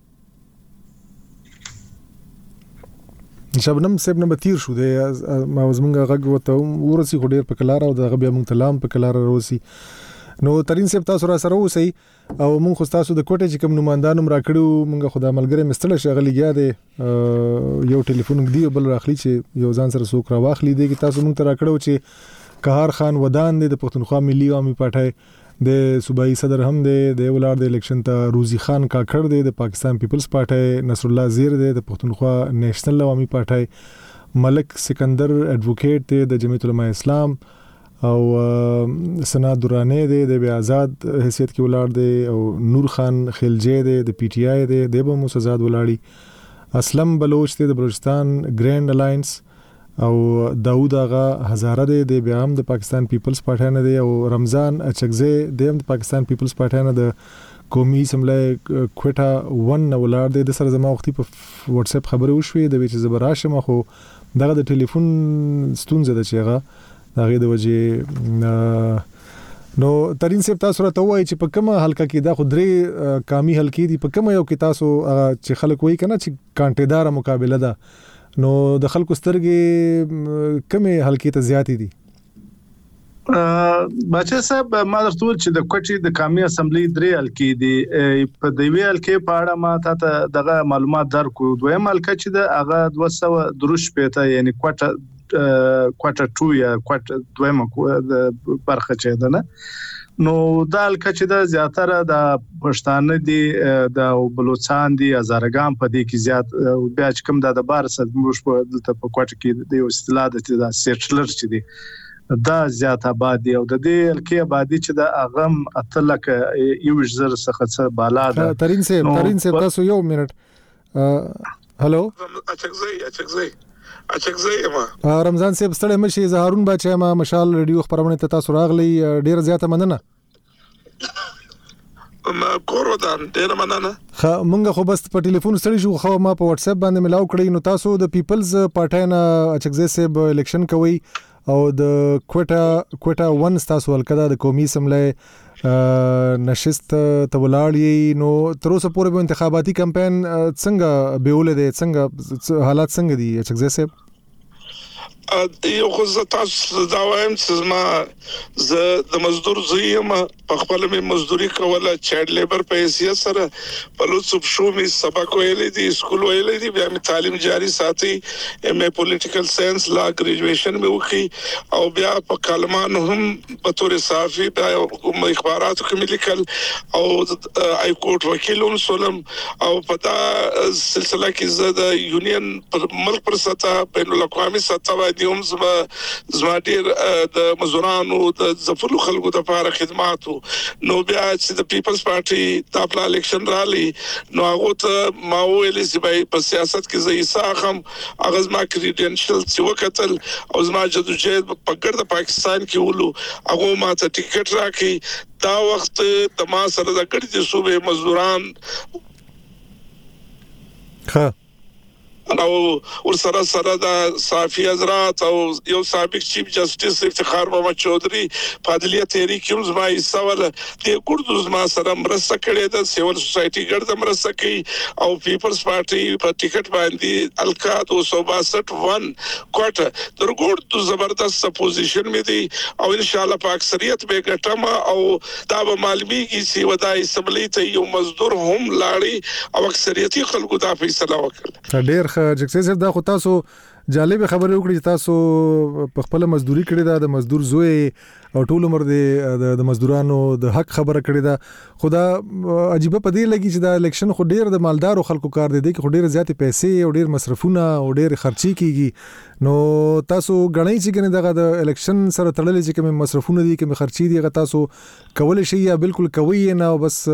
شبنم صاحب نه بتیر شو دی، ما زمونږ غږ وته ورسي خو ډېر په کلار او دغه بیا مونږ ته لام په کلار راوسی. نو ترين صاحب تاسو را سره اوسئ او مونږ خو تاسو د کوټه چې کوم نمائندانو راکړو مونږ خدای ملګری مستل شغلې گیا دی، یو ټلیفون دی بل راخلی چې یو ځان سره څوک را واخلي دی چې تاسو مونږ ته راکړو چې قهار خان ودان دی د پښتونخوا ملي او عامي پارټي د صوبایي صدر هم دی، د ولار د الیکشن ته روزي خان کاکړ دی د پاکستان پیپلز پارټي، نصر الله زیر دی د پښتونخوا نېشنل عوامي پارټي، ملک سکندر اډوکیټ دی د جمعیت العلماء اسلام، او سنا دورانی دی د آزاد حیثیت کې ولار دی، او نور خان خلجی دی د پی ټی آی دی د به مسزاد ولاړی، اسلم بلوچ دی د بلوچستان ګرینډ الاینس، او داوود آغا هزاره دی د بیا هم د پاکستان پیپلز پارټي نه دی، او رمضان اچکزی دی هم د پاکستان پیپلز پارټي نه د قومي اسمبلی کوټه 1 نه ولار دی. د سره زما وختي په واتس اپ خبرې وشوې د چې زبر راشم، خو دغه د ټلیفون ستونزه ده چې هغه دغه د وجې. نو ترين صاحب تاسو راته وایي چې په کومه حلقه کې دا خو درې کامي حلقې دي، په کومه یو کې تاسو چې خلک وایي کنه چې کانټیدار مقابله ده، نو د خلکو سترګې کمه حلقې ته زیاتې دي؟ بچا صاحب ما درته ویل چې د کوټې د قومي اسمبلی درې حلقې دي په دوی حلقې په اړه ما ته دغه معلومات درکو دویم حلقه چې د هغه 200 پېته یعنی کوټه 2 یا کوټه دویمه برخه چې ده نه نو دا حلقه چې د زیاتره د پښتانه دي د بلوچستان دي هزارګان په دې کې زیات بیا چې کوم د بار سره موږ په دلته په کوټه کې د یو اصطلاح د سیټلر چې دي دا زیات آبادی او د دې حلقې آبادی چې د اغم اتلک یو ځر څخه بالا ده ترين سه تاسو یو منټ هالو اچکزی ما رمضان صاحب ستړی مشي زهارون بچا ما مشال ریډیو خبرونه ته تاسو راغلی ډیر زیاته مننه ما کورودان ډیر مننه مونږ خو بس په ټلیفون ستړي شو خو ما په واتس اپ باندې ملاو کړی نو تاسو د پیپلز پارټای نه اچکزی صاحب الیکشن کوي او د کوټا 1 تاسو ولکدا د قومي سملې نشست ته ولاړی نو تر اوسه پورې به انتخاباتي کمپاین څنګه بیول دي څنګه حالات څنګه دي اچکزی صاحب یو خو زه تاسو دا وایم چې ما زه د مزدور زویم په خپل مې مزدوري کوله چایلډ لیبر په حیثیت سره په لوڅ شو می سبق ویلې دي سکول ویلې دي بیا می تعلیم جاری ساتي ام ای پولیټیکل ساينس لا ګریجویشن می وکي او بیا په کلمان هم په تور صافي په اخباراتو کې لیکل او ای کورټ وکیل هم سولم او په دا سلسله کې زه د یونین پر ملک پر سطح بین الاقوامي سطح هم زما ډیر د مزدورانو د ظفر خلکو د لپاره خدماتو نو بیا چې د پیپلز پارټي د خپل الیکشن رالي نو هغه ته ما ویلې چې به په سیاست کې زه ایساخم هغه زما کریډنشل چې وکتل او زما جدوجہد په ګرد پاکستان کې ولو هغه ما ته ټیکټ راکې دا وخت د ما سره د ګرد صوبې مزدوران ها او ورسره سره د صافي حضرات او یو سابق چیف جسټس افتخار محمد چودھری پادلیه تحریک هم زما ایساول د ګردو زما سره مرسته کړې د سیول سوسایټي ګرد مرسته کوي او پیپلز پارټي په ټیکټ باندې الکا 262 کوټه در ګردو زبردست پوزیشن می دي او ان شاء الله په اکثریت به ګټم او دا به معلومیږي چې ودای اسمبلی ته یو مزدور هم لاړی او اکثریتي خلکو دا فیصله وکړه ډیر جکسي صاحب دا خو تاسو جالب خبره وکړي چې تاسو په خپل مزدوري کړی دا د مزدور زوی او ټول عمر د مزدورانو د حق خبره کړی دا خدا عجیب په دې لګي چې دا الیکشن خو ډیر د مالدارو خلکو کار دی کې خو ډیر زیاتې پیسې او ډیر مصرفونه او ډیر خرچي کیږي نو تاسو غنئ چې کنه دغه د الیکشن سره تړلې چې کوم مصرفونه دي کوم خرچي دي غا تاسو کول شي یا بالکل کوي نه بس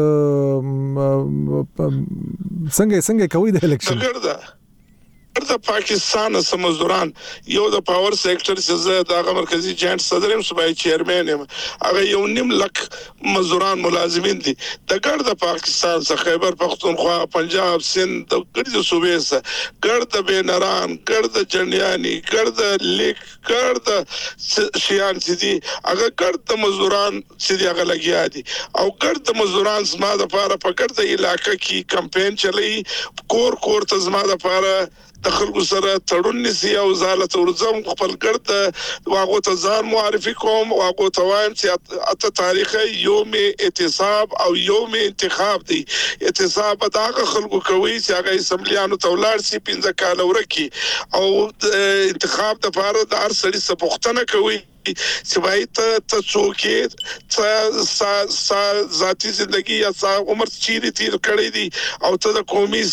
څنګه کوي د الیکشن د پاکستان سمزدوران یو د پاور سېکټر چې زه د مرکزی جاینټ صدر هم صوبای چیرمن هم هغه یو نیم لک مزدوران ملازمین دي د ګرد پاکستان څخه خیبر پختونخوا پنجاب سند د ګرد صوبې څخه ګرد بینران ګرد جنیانی ګرد لیک ګرد شیان چې دي هغه ګرد مزدوران چې دی هغه لګیا دي او ګرد مزدوران زما د لپاره په ګرد علاقې کې کمپاین چلی کور ته زما د لپاره د خلکو سره تړون نسی او زالت ورزم خپل ګرد واغو ته ځان معرفي کوم واغو ته وایم چې اته تاریخ یوم اعتصاب او یوم انتخاب دی اعتصاب دغه خلکو کوي چې هغه اسمبلیانو ته ولاړ سي 15 کال ورکی او انتخاب د لپاره د هر سړي څخه پوښتنه کوي چې باید ته څوک ته ذاتی ژوندۍ یا عمر چیرې تیر کړی دی او ته د قومي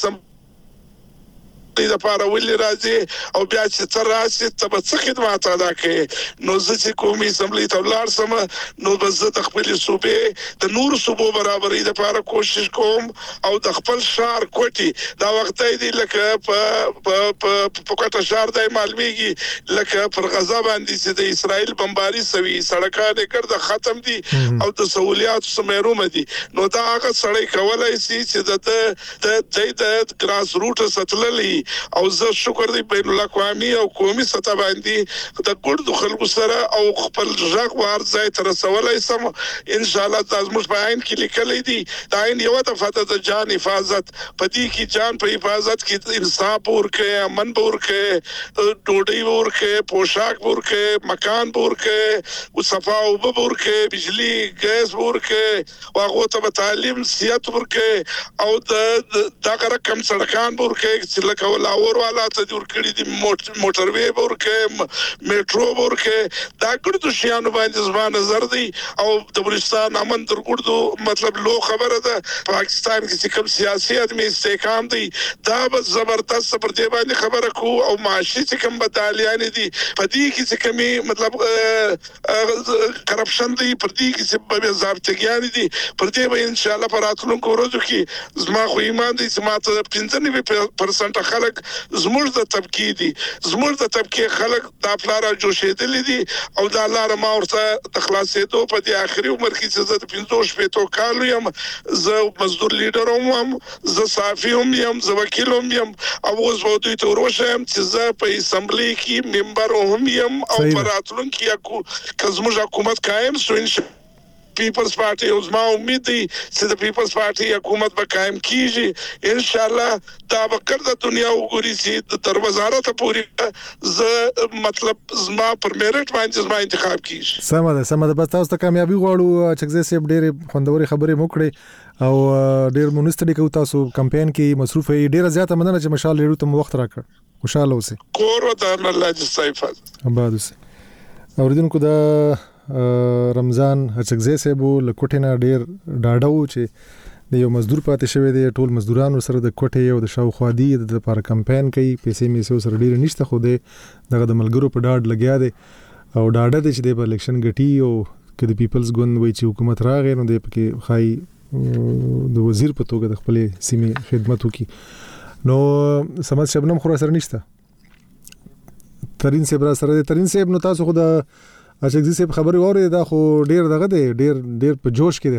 د لپاره ولې راځي او بیا چې تر راشي ته به څه خدمات ادا کوي نو زه چې قومي اسمبلی ته ولاړ سم نو بس زه د خپل صوبې د نور صوبو برابرۍ لپاره کوشش کوم او د خپل شهر کوټي دا وخت دی لکه په کوټه شهر د معلومیږي لکه پر غزا باندې چې د اسرائیل بمباري سوي سړکانه کړه ختم دي او د سہولیات سمروم دي نو دا هغه سړی کولای شي چې د ګراس روټ ستللی او زه شکر دی بین الاقوامي او قومي سطح باندې د ګډو خلکو سره او خپل ژغ ور ځای تر رسولای سم ان شاء الله تاسو موږ په عین کې لیکلې دي دا عین یو د فتح د جان حفاظت پدې کې جان په حفاظت کې انصاف ورکه امن ورکه ډوډۍ ورکه پوشاک ورکه مکان ورکه او صفا او ورکه بجلی ګاز ورکه واغه ته تعلیم سیاست ورکه او د رقم سړکان ورکه چې لکه ولاور والا ته جوړ کړی دي موټر وی ورکه میټرو ورکه دا ګړو شیانو باندې ځوان نظر دی او د بلوچستان امن تر ګړو مطلب لو خبره ده پاکستان کې کوم سیاسي ادمي استحکام دی دا به زبردست پر دی باندې خبره کو او معاشي کوم بدالیان دي پدې کې کومي مطلب کرپشن دی پر دې کې به ضابطګیان دي پر دې به ان شاء الله پر راتلونکو ورځو کې زما خو ایمان دي چې ماته 95% خلک زموږ د طبقه دي زموږ د طبقه خلک د افلاره جوشیدل دي او د الله ما ورته د خلاصېدو په دې اخري عمر کې چې زه د 15 کال یم زه مزدور لیډر هم زه صحافي هم یم زه وکیل هم یم او اوس به دوی ته وروښیم چې زه په اسمبلی کې ممبر هم یم او په راتلونکي کې زموږ حکومت قائم شو پیپلز پارټي اوس ما امید دي چې د پیپلز پارټي حکومت به قائم کیږي ان شاء الله دا وکړه د دنیا وګوري چې د وزارت پورې ز مطلب زما پر میرټ باندې زما انتخاب کیږي سم ده بس تاسو ته کامیابی غواړو چکزه سیب ډېر خوندوري خبرې موکړي او ډېر مونستډي کو تاسو کمپاین کې مصروف یې ډېر زیاته مننه چې مشال لرو ته وخت راکړ خوشاله اوسئ کور ودان الله دې صحیفه آباد اوسئ اوریدونکو دا رمضان هڅګزې سیبو لکوټینا ډیر ډاډو چې د یو مزدور پاتې شوی دی ټول مزدورانو سره د کوټې او د شاوخوا دی د لپاره کمپاین کوي پیسې میسو سره ډیر نشته خو دغه د ملګرو په ډاډ لګیا دی او ډاډه دی چې د الیکشن ګټي او که د پیپلز ګوند وای چې حکومت راغی نو د پکې خای د وزیر په توګه د خپل سیمې خدمت وکي نو سمات شبنم خو سره نشته ترين سیب را سره ترين سیب نو تاسو خو د اچھا سیب خبري اوري دا خو ډیر دغه دی ډیر په جوش کې دی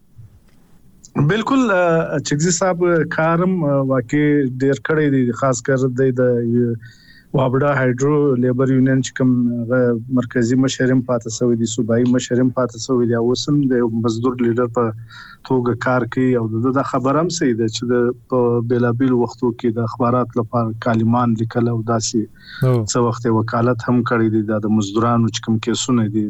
ها بالکل چګزي صاحب کارم واقع ډیر کړی دی خاص کر د وابډا هایدرو لیبر یونین چې کوم مرکزی مشرم پاتې سوی دي صوبایي مشرم پاتې سوی دي اوسم د مزدور لیډر په توګه کار کوي او د خبرم سي د چې په بیلابل وختو کې د اخبارات لپاره کالمان لیکل او داسي څو وخت وکالت هم کړی دي د مزدورانو چې کوم کیسونه دي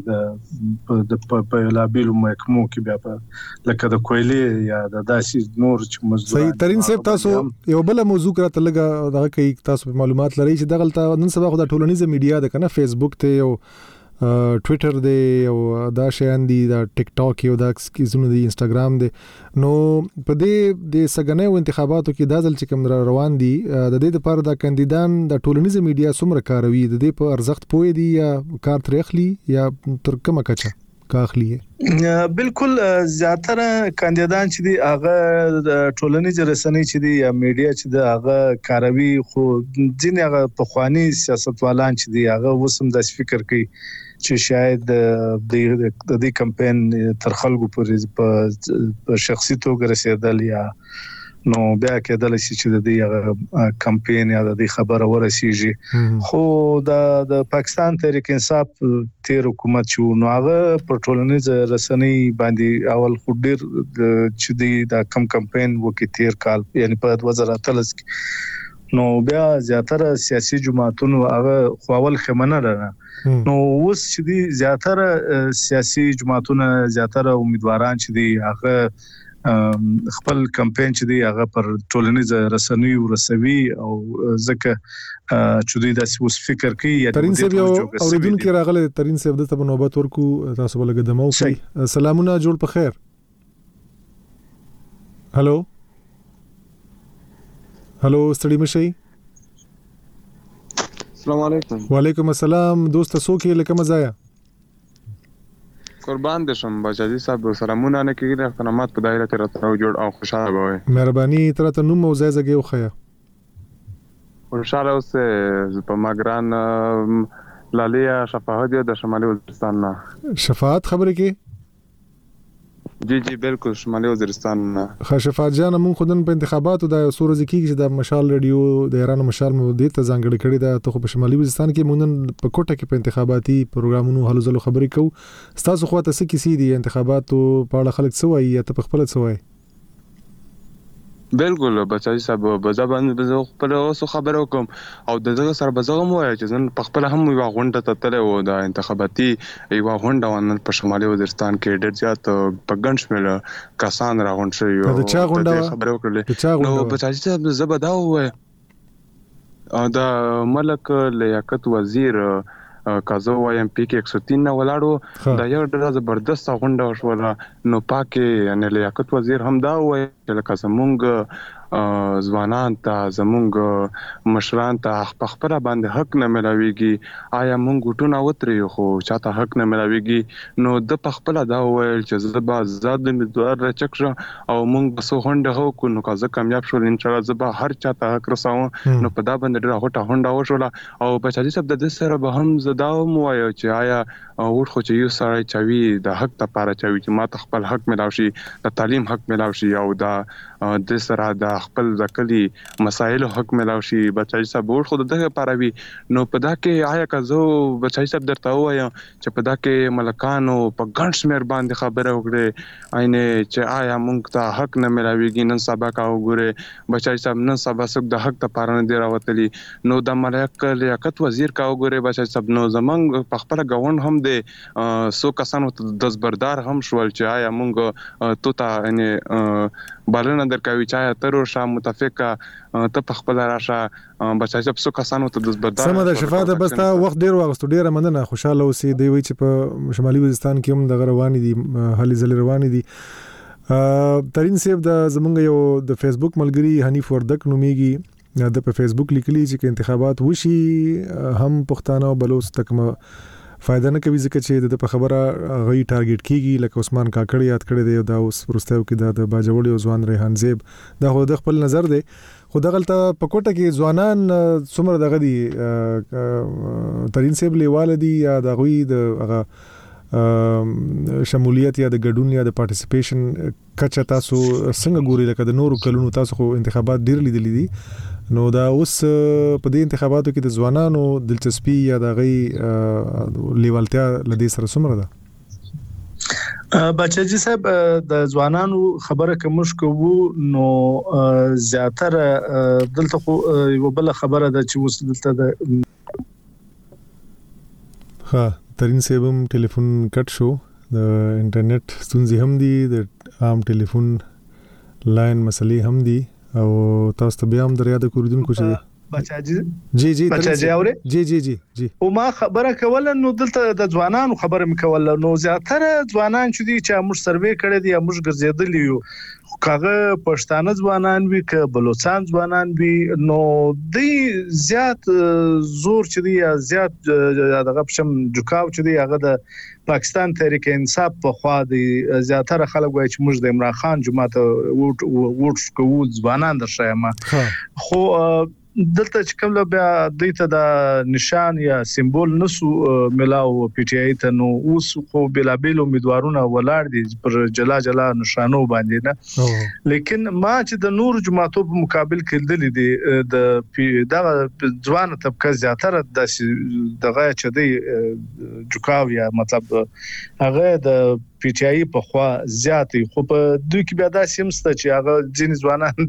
د بیلابل محکمو کې بیا په لکه د کویلې یا د داسي نور چې مزدور صحیح ترين سیب تاسو یو بل موضوع راته لګا دغه کې تاسو معلومات لري چې دغه نن سبا خو د ټولنیزه میډیا د کنه فیسبوک ته او ټوئیټر دی او دا شیان دي دا ټیک ټاک یو دا کیزونه دي انستګرام دی نو په دې د سګنې انتخاباتو کې دا ځل چې کوم روان دي د دې لپاره د کاندیدان د ټولنیزه میډیا څومره کاروي د دې په ارزښت پوي دي یا کار ترخلي یا تر کومه کچه کاخلی بالکل زیاتره کاندیدان چې دي هغه د ټولنیزه رسنۍ چې دي یا میډیا چې دي هغه کاروي خو ځینې هغه پخوانی سیاستوالان چې دي هغه وسم د فکر کوي چې شاید د دې کمپاین تر خلکو په شخصي توګه رسیدل یا نو بیا کېدل چې د دې کمپاین یا د خبره ورسیږي خو د پاکستان تحریک انصاف تیر حکومت چې نو هغه په ټولنیزه رسنۍ باندې اول خو ډیر چې د کمپاین وکي تیر کال یعنی په 2013 کې نو بیا زیاتره سیاسي جماعتونو هغه خپل خمنه لري نو اوس چې دي زیاتره سیاسي جماعتونه زیاتره امیدواران چې دي هغه خپل کمپاین چې دی هغه پر ټولنیزه رسنۍ ورسوي او ځکه چې دوی د اوس فکر کوي ترين سیب یو اوریدونکو راغله ترين سیب د ته نوبت ورکو تاسو بل قدمو کوي سلامونه جوړ په خیر هالو ستړي مشي السلام علیکم وعلیکم السلام دوست سوکي لکه مزایا قربان دې شم بچی صاحب سلامونه نه کېږي خدمات په دایره تر تر جوړ او خوشاله وي مهرباني تر ته نوم موزه زګیو خیا خوشاله اوسه په ماګران لالیا شفاعت د شمالي وزیرستان نه شفاعت خبره کې جی بالکل شمالي وزیرستان. خشفات جان مون خودن په انتخاباتو د سورز کیږي چې د مشال رادیو د ایران مشال مو د ته ځانګړي کړي دا ته په شمالي وزیرستان کې مونږ په کوټه کې په انتخاباتي پروګرامونو هلو ځلو خبرې کوو. تاسو خو ته څه کیسې دي انتخاباتو په اړه خلک څه وایي یا ته په خپل څه وایي؟ بالکل بچای صاحب بزبان بزو خپل اوسو خبرو کوم او دغه سره بزغه مو چې زن په خپل هم یو غونډه ته تل و د انتخاباتي یو غونډه ونن په شمالي وزیرستان کې ډېر زیات په ګڼ شمېر کسان راغونډ شوي او د چا غونډه خبرو کړل نو بچای صاحب زبدا و د ملک لیاقت وزیر کازو وایم پی کې 103 نه ولاړو دا یو ډېر زبردست غونډه وشوله نو پاکه یعنی لیاقت وزیر هم دا وای چې لکه زمونږ ځوانان ته زمونږ مشران ته په خپل باندې حق نه ملاويږي آیا مونږ ټونه وتري خو چاته حق نه ملاويږي نو د په خپل دا ویل چې زبا زاد امیدوار راچک شو او مونږ بسو هونډه هو کو نو کازه کامیاب شول ان شاء الله زبا هر چاته حق رساو نو په دا باندې ډېر هټه هونډه وشول او بچی صاحب د سره به هم زدا مو وایو چې آیا اور خو چې یو سره چوي د حق ته پاره چوي چې ما ته خپل حق ملاوي د تعلیم حق ملاوي او د سره د خپل ځکلي مسایل حق ملاوي بچای صاحب ور خود دغه پاروي نو په دا کې آیا کزو بچای صاحب درته وایم چې په دا کې ملکانو په ګڼ شمیر باندې خبره وکړي اینه چې آیا مونږ ته حق نه ملاويږي نن سبا کا وګوره بچای صاحب نن سبا سب د حق ته پاره نه دی راوتلی نو د ملک لیاقت وزیر کا وګوره بچای صاحب نو زمنګ په خپل غوند هم د سو کسانو دزبردار هم شول چې آیا مونږ توتا یعنی بلنه درکوي چې تر شا متفقه ته په خپل راشه بچای صاحب سو کسانو ته دزبردار سم د شفاعت بس تا وخت ډیر واغستو ډیره مننه خوشاله اوسئ دی وی چې په شمالي وزیرستان کې هم د رواني دي هلي ځل رواني دي ترين صاحب د زمونږ یو د فیسبوک ملګری حنیف وردک نوميږي د په فیسبوک لیکلي چې انتخابات وشي هم پښتانه او بلوچ تک فائدہ نه کوي ځکه چې د په خبره غي ټارګټ کیږي لکه عثمان کاکړ یاد کړی دی دا اوس پرستاو کې د باجوړي او ځوان ریحان زیب دا خو د خپل نظر دی خو دغلته په کوټه کې ځوانان څومره دغه دي ترين صاحب لیواله دي یا د غوي د هغه شمولیت یا د ګډون یا د پارټیسیپیشن کچه تاسو څنګه ګوري لکه د نورو کلونو تاسو خو انتخابات ډیر لیدلې دي نو دا اوس په دې انتخاباتو کې د ځوانانو دلچسپي یا د غي لیوالتیا لدې سره څومره ده؟ بچی صاحب د ځوانانو خبره کومش کوو نو زیاتره دلته خو یو بل خبره ده چې اوس دلته ده ها ترين سیبم ټلیفون کټ شو د انټرنیټ ستونزې هم دي د عام ټلیفون لاین مسلې هم دي او تاسو ته بیا هم دریا د کوریدونکو چې بچاجي جی بچاجي اوري جی او ما خبره کول نو دلته د ځوانانو خبره مکول نو زیاتره ځوانان چې دي چې موږ سروې کړی دي موږ ګرځیدلی یو کاغه پښتانه ځوانان وی ک بلوچستان ځوانان وی نو دی زیات زور چې دی زیات دغه پښم جوکاو چې دی هغه د پاکستان تحریک انصاف په خوا دی زیاتره خلک وایي چې موږ د عمران خان جماعت ووټ کوو ځوانان درشایمه خو دلته چې کوم بیا دته د نشان یا سمبول نسو ملاو پی ټی آی ته نو اوس خو بلابل امیدوارونه ولاړ دي پر جلا نشانو باندې نه لیکن ما چې د نور جماعتو په مقابل کې دي د ځوان طبقه زیاتره د دغه چې دی جوکاو یا مطلب هغه د پی ټی آی په خوا زیاتې خو په دوی کې بیا د سیمسته چې هغه ځین ځوانان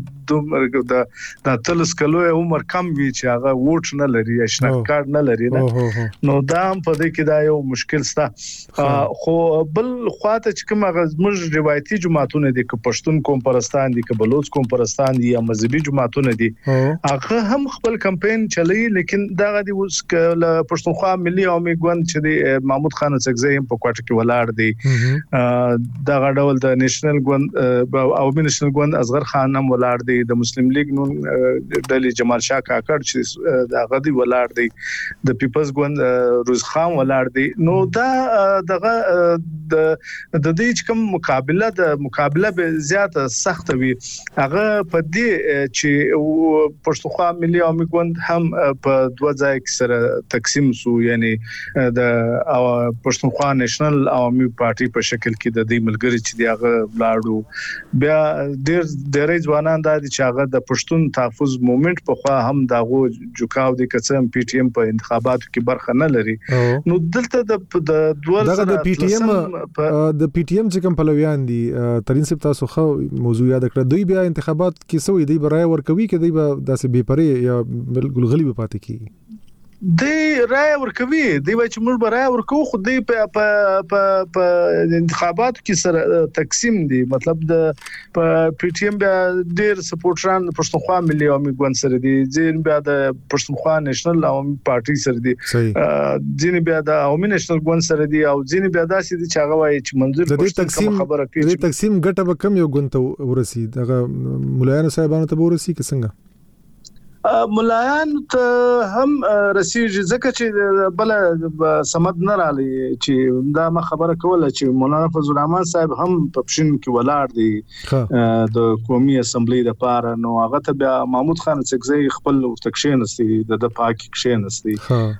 د تلس کلو عمر کم وی چې هغه ووټ نه لري یا شناخت کارت نه لري نه نو دا هم په دې کې دا یو مشکل سته خو بل خواته چې کوم هغه موږ روایتي جماعتونه دي ک پښتون کوم پرستان دي ک بلوچ کوم پرستان دي یا مذهبي جماعتونه دي هغه هم خپل کمپاین چلی لیکن دا غدي اوس ک پښتونخوا ملي عوامي ګوند چې دی محمود خان څنګه هم په کوټه کې ولاړ دی دا غډول د نېشنل ګوند او نېشنل ګوند اصغر خان هم ولاړ دی د مسلم لیگ نو ډلې جمال شاه کاکړ چې دا غدي ولاړ دی د پیپلز ګوند روز خان ولاړ دی نو دا دغه د دې کوم مقابله به زیاته سخت وي هغه په دې چې پښتونخوا ملي عوامي ګوند هم په دوه ځای کې سره تقسیم سو یعنی د پښتونخوا نېشنل عوامي پارټي په په شکل کې د دې ملګری چې دی هغه لاړو بیا ډېر ځوانان د چې هغه د پښتون تحفظ موومېنت په خوا هم داغو جوکاو دي کڅم پی ټی ایم په انتخاباتو کې برخه نه لري نو دلته د دوه د پی ټی ایم چې کوم پلویان دي ترين سپ تاسو خو موضوع یاد کړئ دوی بیا انتخابات کې سوې دی برای ورکوي کې دی به داسې بے پرې یا بالکل غلی به پاتې کی دی رای ورکوي دی چې موږ به رای ورکو خو دی په انتخاباتو کې سره تقسیم دي مطلب د پی ټی ایم بیا ډېر سپورټران پښتونخوا ملي عوامي ګوند سره دي ځین بیا د پښتونخوا نېشنل عوامي پارټي سره دي ځین بیا د عوامي نېشنل ګوند سره دي او ځین بیا داسې دي چې هغه وایي چې منظور پښتون خبره کوي د تقسیم ګټه به کم یو ګوند ته ورسي دغه مولایانو صاحبانو ته ورسي که څنګه ملایان ته هم رسیږي ځکه چې بل سمد نه رالي چې دا ما خبره کوله چې مولانا فضل الرحمن صاحب هم په پښین کې ولاړ دي د قومي اسمبلی د پاره نو هغه ته بیا محمود خان څکزی خپل تکشین نسي د پاکي کښین نسي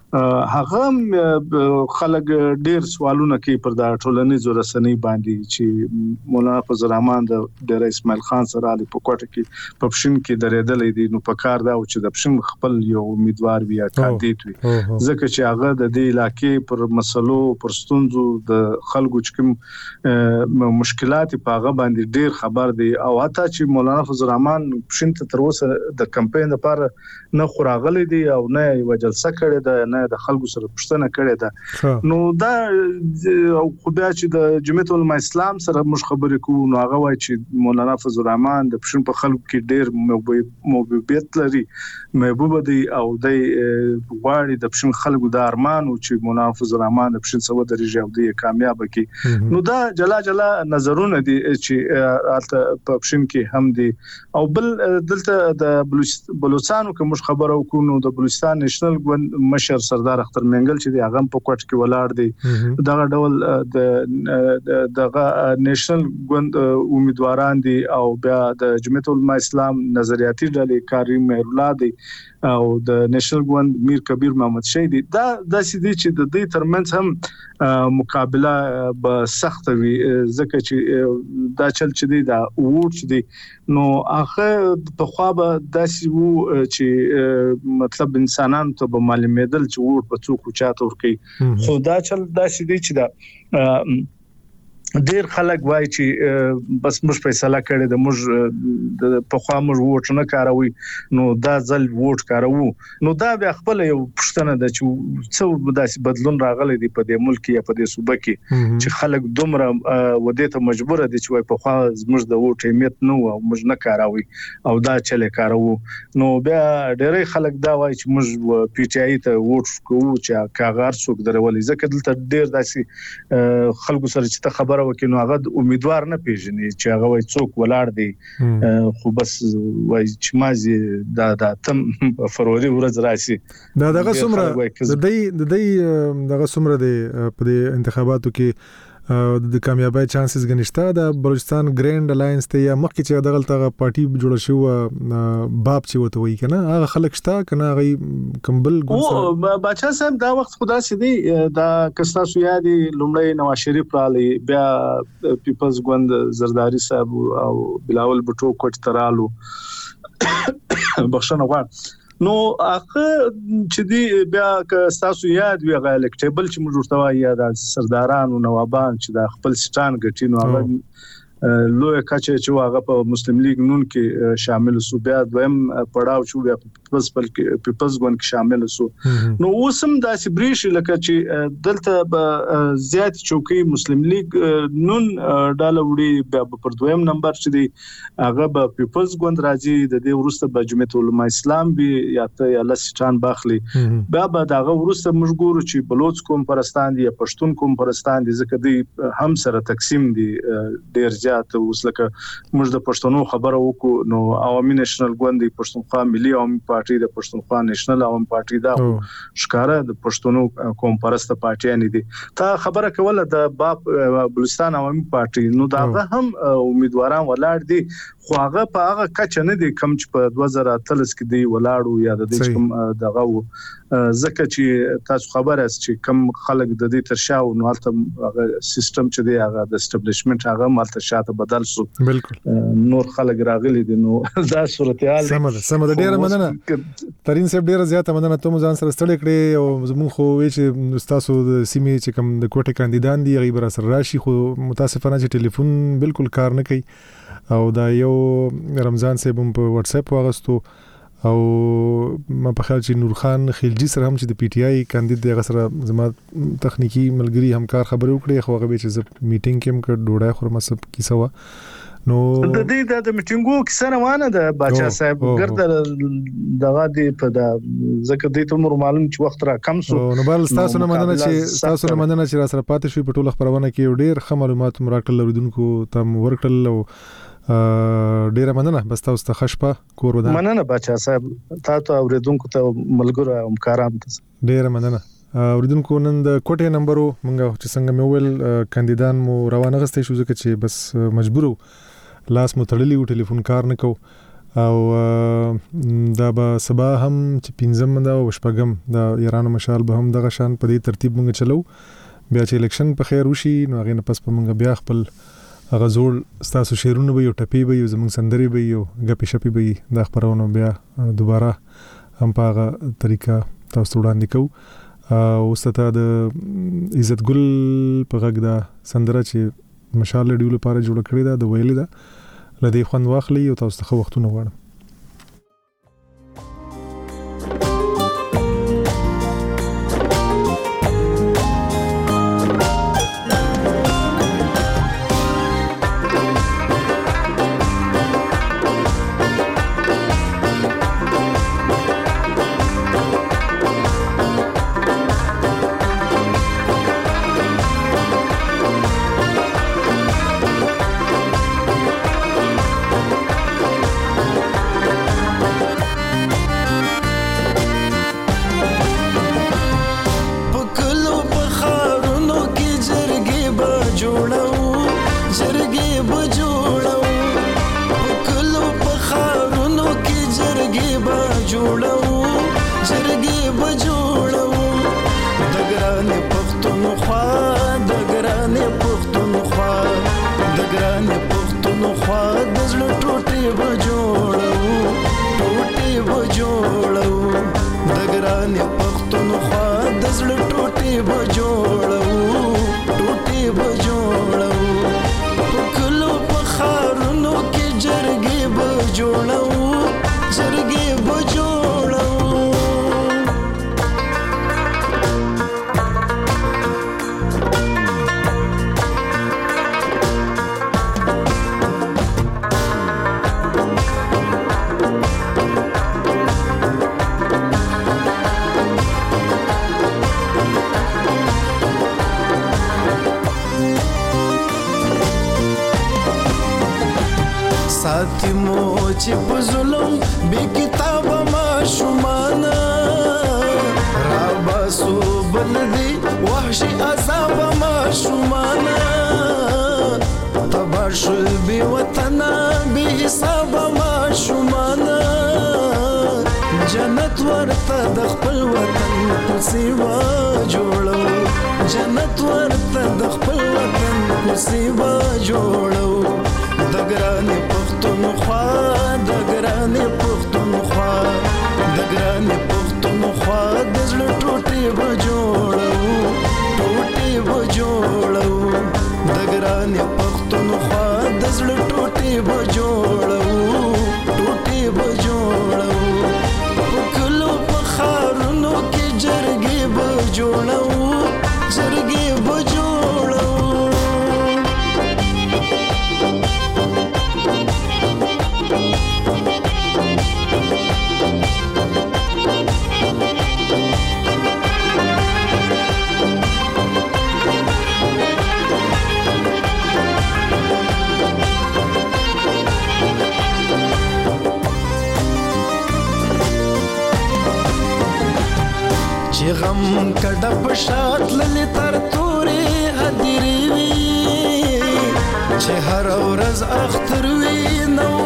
هغه خلک ډیر سوالونه کوي پر دا ټولنیز رسنۍ باندې چې مولانا فضل الرحمن د ډیر اسماعیل خان سره علي په کوټه کې په پښین کې درېدلې دي نو په کار دا چې د پښین خپل یو امیدوار وي کاندید وي ځکه چې هغه د دې علاقې پر مسلو پر ستونزو د خلکو چې مشکلات په هغه باندې ډیر خبر دي او حتی چې مولانا فضل الرحمن پښین ته تر اوسه د کمپاین لپاره نه خوراغلي دي او نه یو جلسه کړې ده نه د خلکو سره پښتنه کړې ده نو دا خو بیا چې د جمعیت العلماء اسلام سره مش خبرې کوو نو هغه وایي چې مولانا فضل الرحمن د پښین په خلکو کې ډیر محبوبیت لري محبوب دي او د غواړي د پښین خلکو د ارمان او چې مولانا فضل الرحمن د پښین سو درجه او د کامیاب کی نو دا جلا نظرونه دي چې په پښین کې هم دي او بل دلته د بلوچستانو کې مش خبرو کو نو د بلوچستان نېشنل ګوند مشر سردار اختر منګل چې دی هغه په کوټ کې ولاړ دي دغه ډول دغه نېشنل ګوند امیدواران دي او بیا د جمعیت العلماء اسلام نظریاتي ډلې کریم مهرالله دي او د نېشنل ګوند میر کبیر محمد شهیدی دا د سیدی چې د دې ترمنځ هم مقابله به سخت وي ځکه چې دا چل چې دی دا ووټ دی نو اخر په خوا به داسې وو چې مطلب انسانانو ته به معلومېدل چې ووټ په څوک چاته ورکي خو دا چل داسې دی چې دا ډیر خلک وایي چې بس موږ فیصله کړې ده موږ په خوا موږ ووټ نه کاروي نو دا ځل ووټ کاروو نو دا بیا خپل یو پښتنه ده چې څو داسې بدلون راغلی دی په دې ملک یا په دې صوبه کې چې خلک دومره ودې ته مجبور دي چې وای په خوا موږ د ووټ اهمیت نه او موږ نه کاروي او دا چلې کاروو نو بیا ډېری خلک دا وایي چې موږ پی ټی آی ته ووټ کوو چې کاغار څوک درولې ځکه دلته ډېر داسې خلکو سره چې خبره وکینو هغه امیدوار نه پیژني چې هغه وای څوک ولاړ دی خو بس وای چې مازی دا تم فروری ورځ راشي دا دغه څومره د دې دغه څومره دی په انتخاباتو کې د کامیابی چانسز غنښتا د بلوچستان ګرینډ الاینس ته یا مخکې چې دغه پارټي جوړ شو باب چې وته وای کنه هغه خلک شتا کنه غي کمبل ګل بچا صاحب دا وخت خدا سي دي دا کستا سو یادي لومړی نواز شریف رالي بیا پیپلز ګوند زرداری صاحب او بلاول بټو کوټ ترالو بخښنه غواړم نو اخه چې دی بیا که تاسو یاد وی غا الکټیبل چې موږ ورته وایي د سرداران او نوابان چې د خپل سټان غټي نو هغه لوی کچه چې هغه په مسلم لیگ نون کې شامل سو بیا دویم پړاو چې بیا پیپلز ګوند کې شامل سو نو اوسم داسې بریش لکه چې دلته زیات چوکي مسلم لیگ نون ډاله وړي بیا پر دویم نمبر چې دی هغه به پیپلز ګوند راځي د دې ورسته به جمعیت العلماء اسلام به یا ته یا لسټان باخلي بیا به دغه ورسته موږ ګورو چې بلوچ کوم پرستان دي یا پښتون کوم پرستان دي ځکه دی هم سره تقسیم دي ډیر زیات اوس لکه موږ د پښتنو خبره وکړو نو عوامي نېشنل ګوند پښتونخوا ملي عوامي پارټي د پښتونخوا نېشنل عوامي پارټي دا ښکارا د پښتنو کوم پرسته پارټي نه دي تا خبره کوله د بلوچستان عوامي پارټي نو دا هم امیدواران ولاړ دي خو هغه په هغه کچ نه دي کم چې په 2013 کې دی ولاړو یا د دې کوم دغه ځکه چې تاسو خبر است چې کم خلک د دې ترشاو نو هغه سیستم چې دی هغه د اسټابلیشمنت هغه مالته شاته بدل شو بالکل نور خلک راغلي دي نو دا صورتحال سم د ډیره مننه ترين صاحب ډیره زیاته مننه ته ځان سره ستړي کړې او زموږ خو وی چې تاسو د سیمې چې کم د کوټه کاندیدان دي غیبر سره راشي خو متاسفانه چې ټلیفون بالکل کار نه کوي او دا یو رمضان صاحب په واتس اپ واغستو او ما په خیال چې نور خان خلجی سره هم چې د پی ټی آی کاندید دی غسر زما تخنیکی ملګری همکار خبرې وکړي خو هغه به چې میټینګ کې هم کړ ډوډۍ خورم سب کیسه وا نو د دې د میټینګو کیسه روانه ده باچا صاحب ګرځه دغه دی په دا ځکه دې ته مور معلوم چې وخت را کم سو نو بل تاسو نه مننه چې را سره پاتې شوي په ټوله خبرونه کې ډېر ښه معلومات مراکل لرونکو تم ورکړل او ډیره مننه بس تاسو ته خشپه کور ودان مننه بچا صاحب تاسو اوریدونکو ته ملګرو همکاران ته ډیره مننه اوریدونکو نن د کوټه نمبرو مونږ چې څنګه موویل کاندیدان مو روانه غستې شو ځکه چې بس مجبورو لاس متړلی او ټلیفون کار نه کو او دا به سبا هم چې پنځم دا او شپږم دا ایران مشال به هم دغه شان په دې ترتیب مونږ چلو بیا چې الیکشن په خیر وشي نو هغه نه پس په مونږ بیا خپل هغه زول ستاسو شیرونه به یو ټپی به یو زمونږ سندري به یو غپی شپی به د خبرونو بیا دوباره هم په هغه طریقه تاسو وړاندې کوو او ستاسو د عزت ګل په غږ دا سندره چې مشال ډیول لپاره جوړ کړی دا د ویلې دا لدی خوند واخلي او تاسو ته وختونه وړم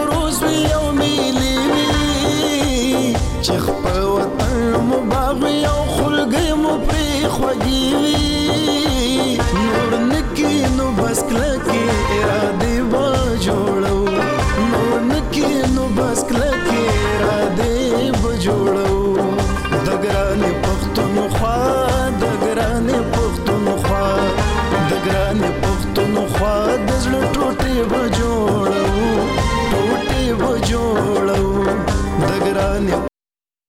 چې خپل وطن مباغ وي خوږی وي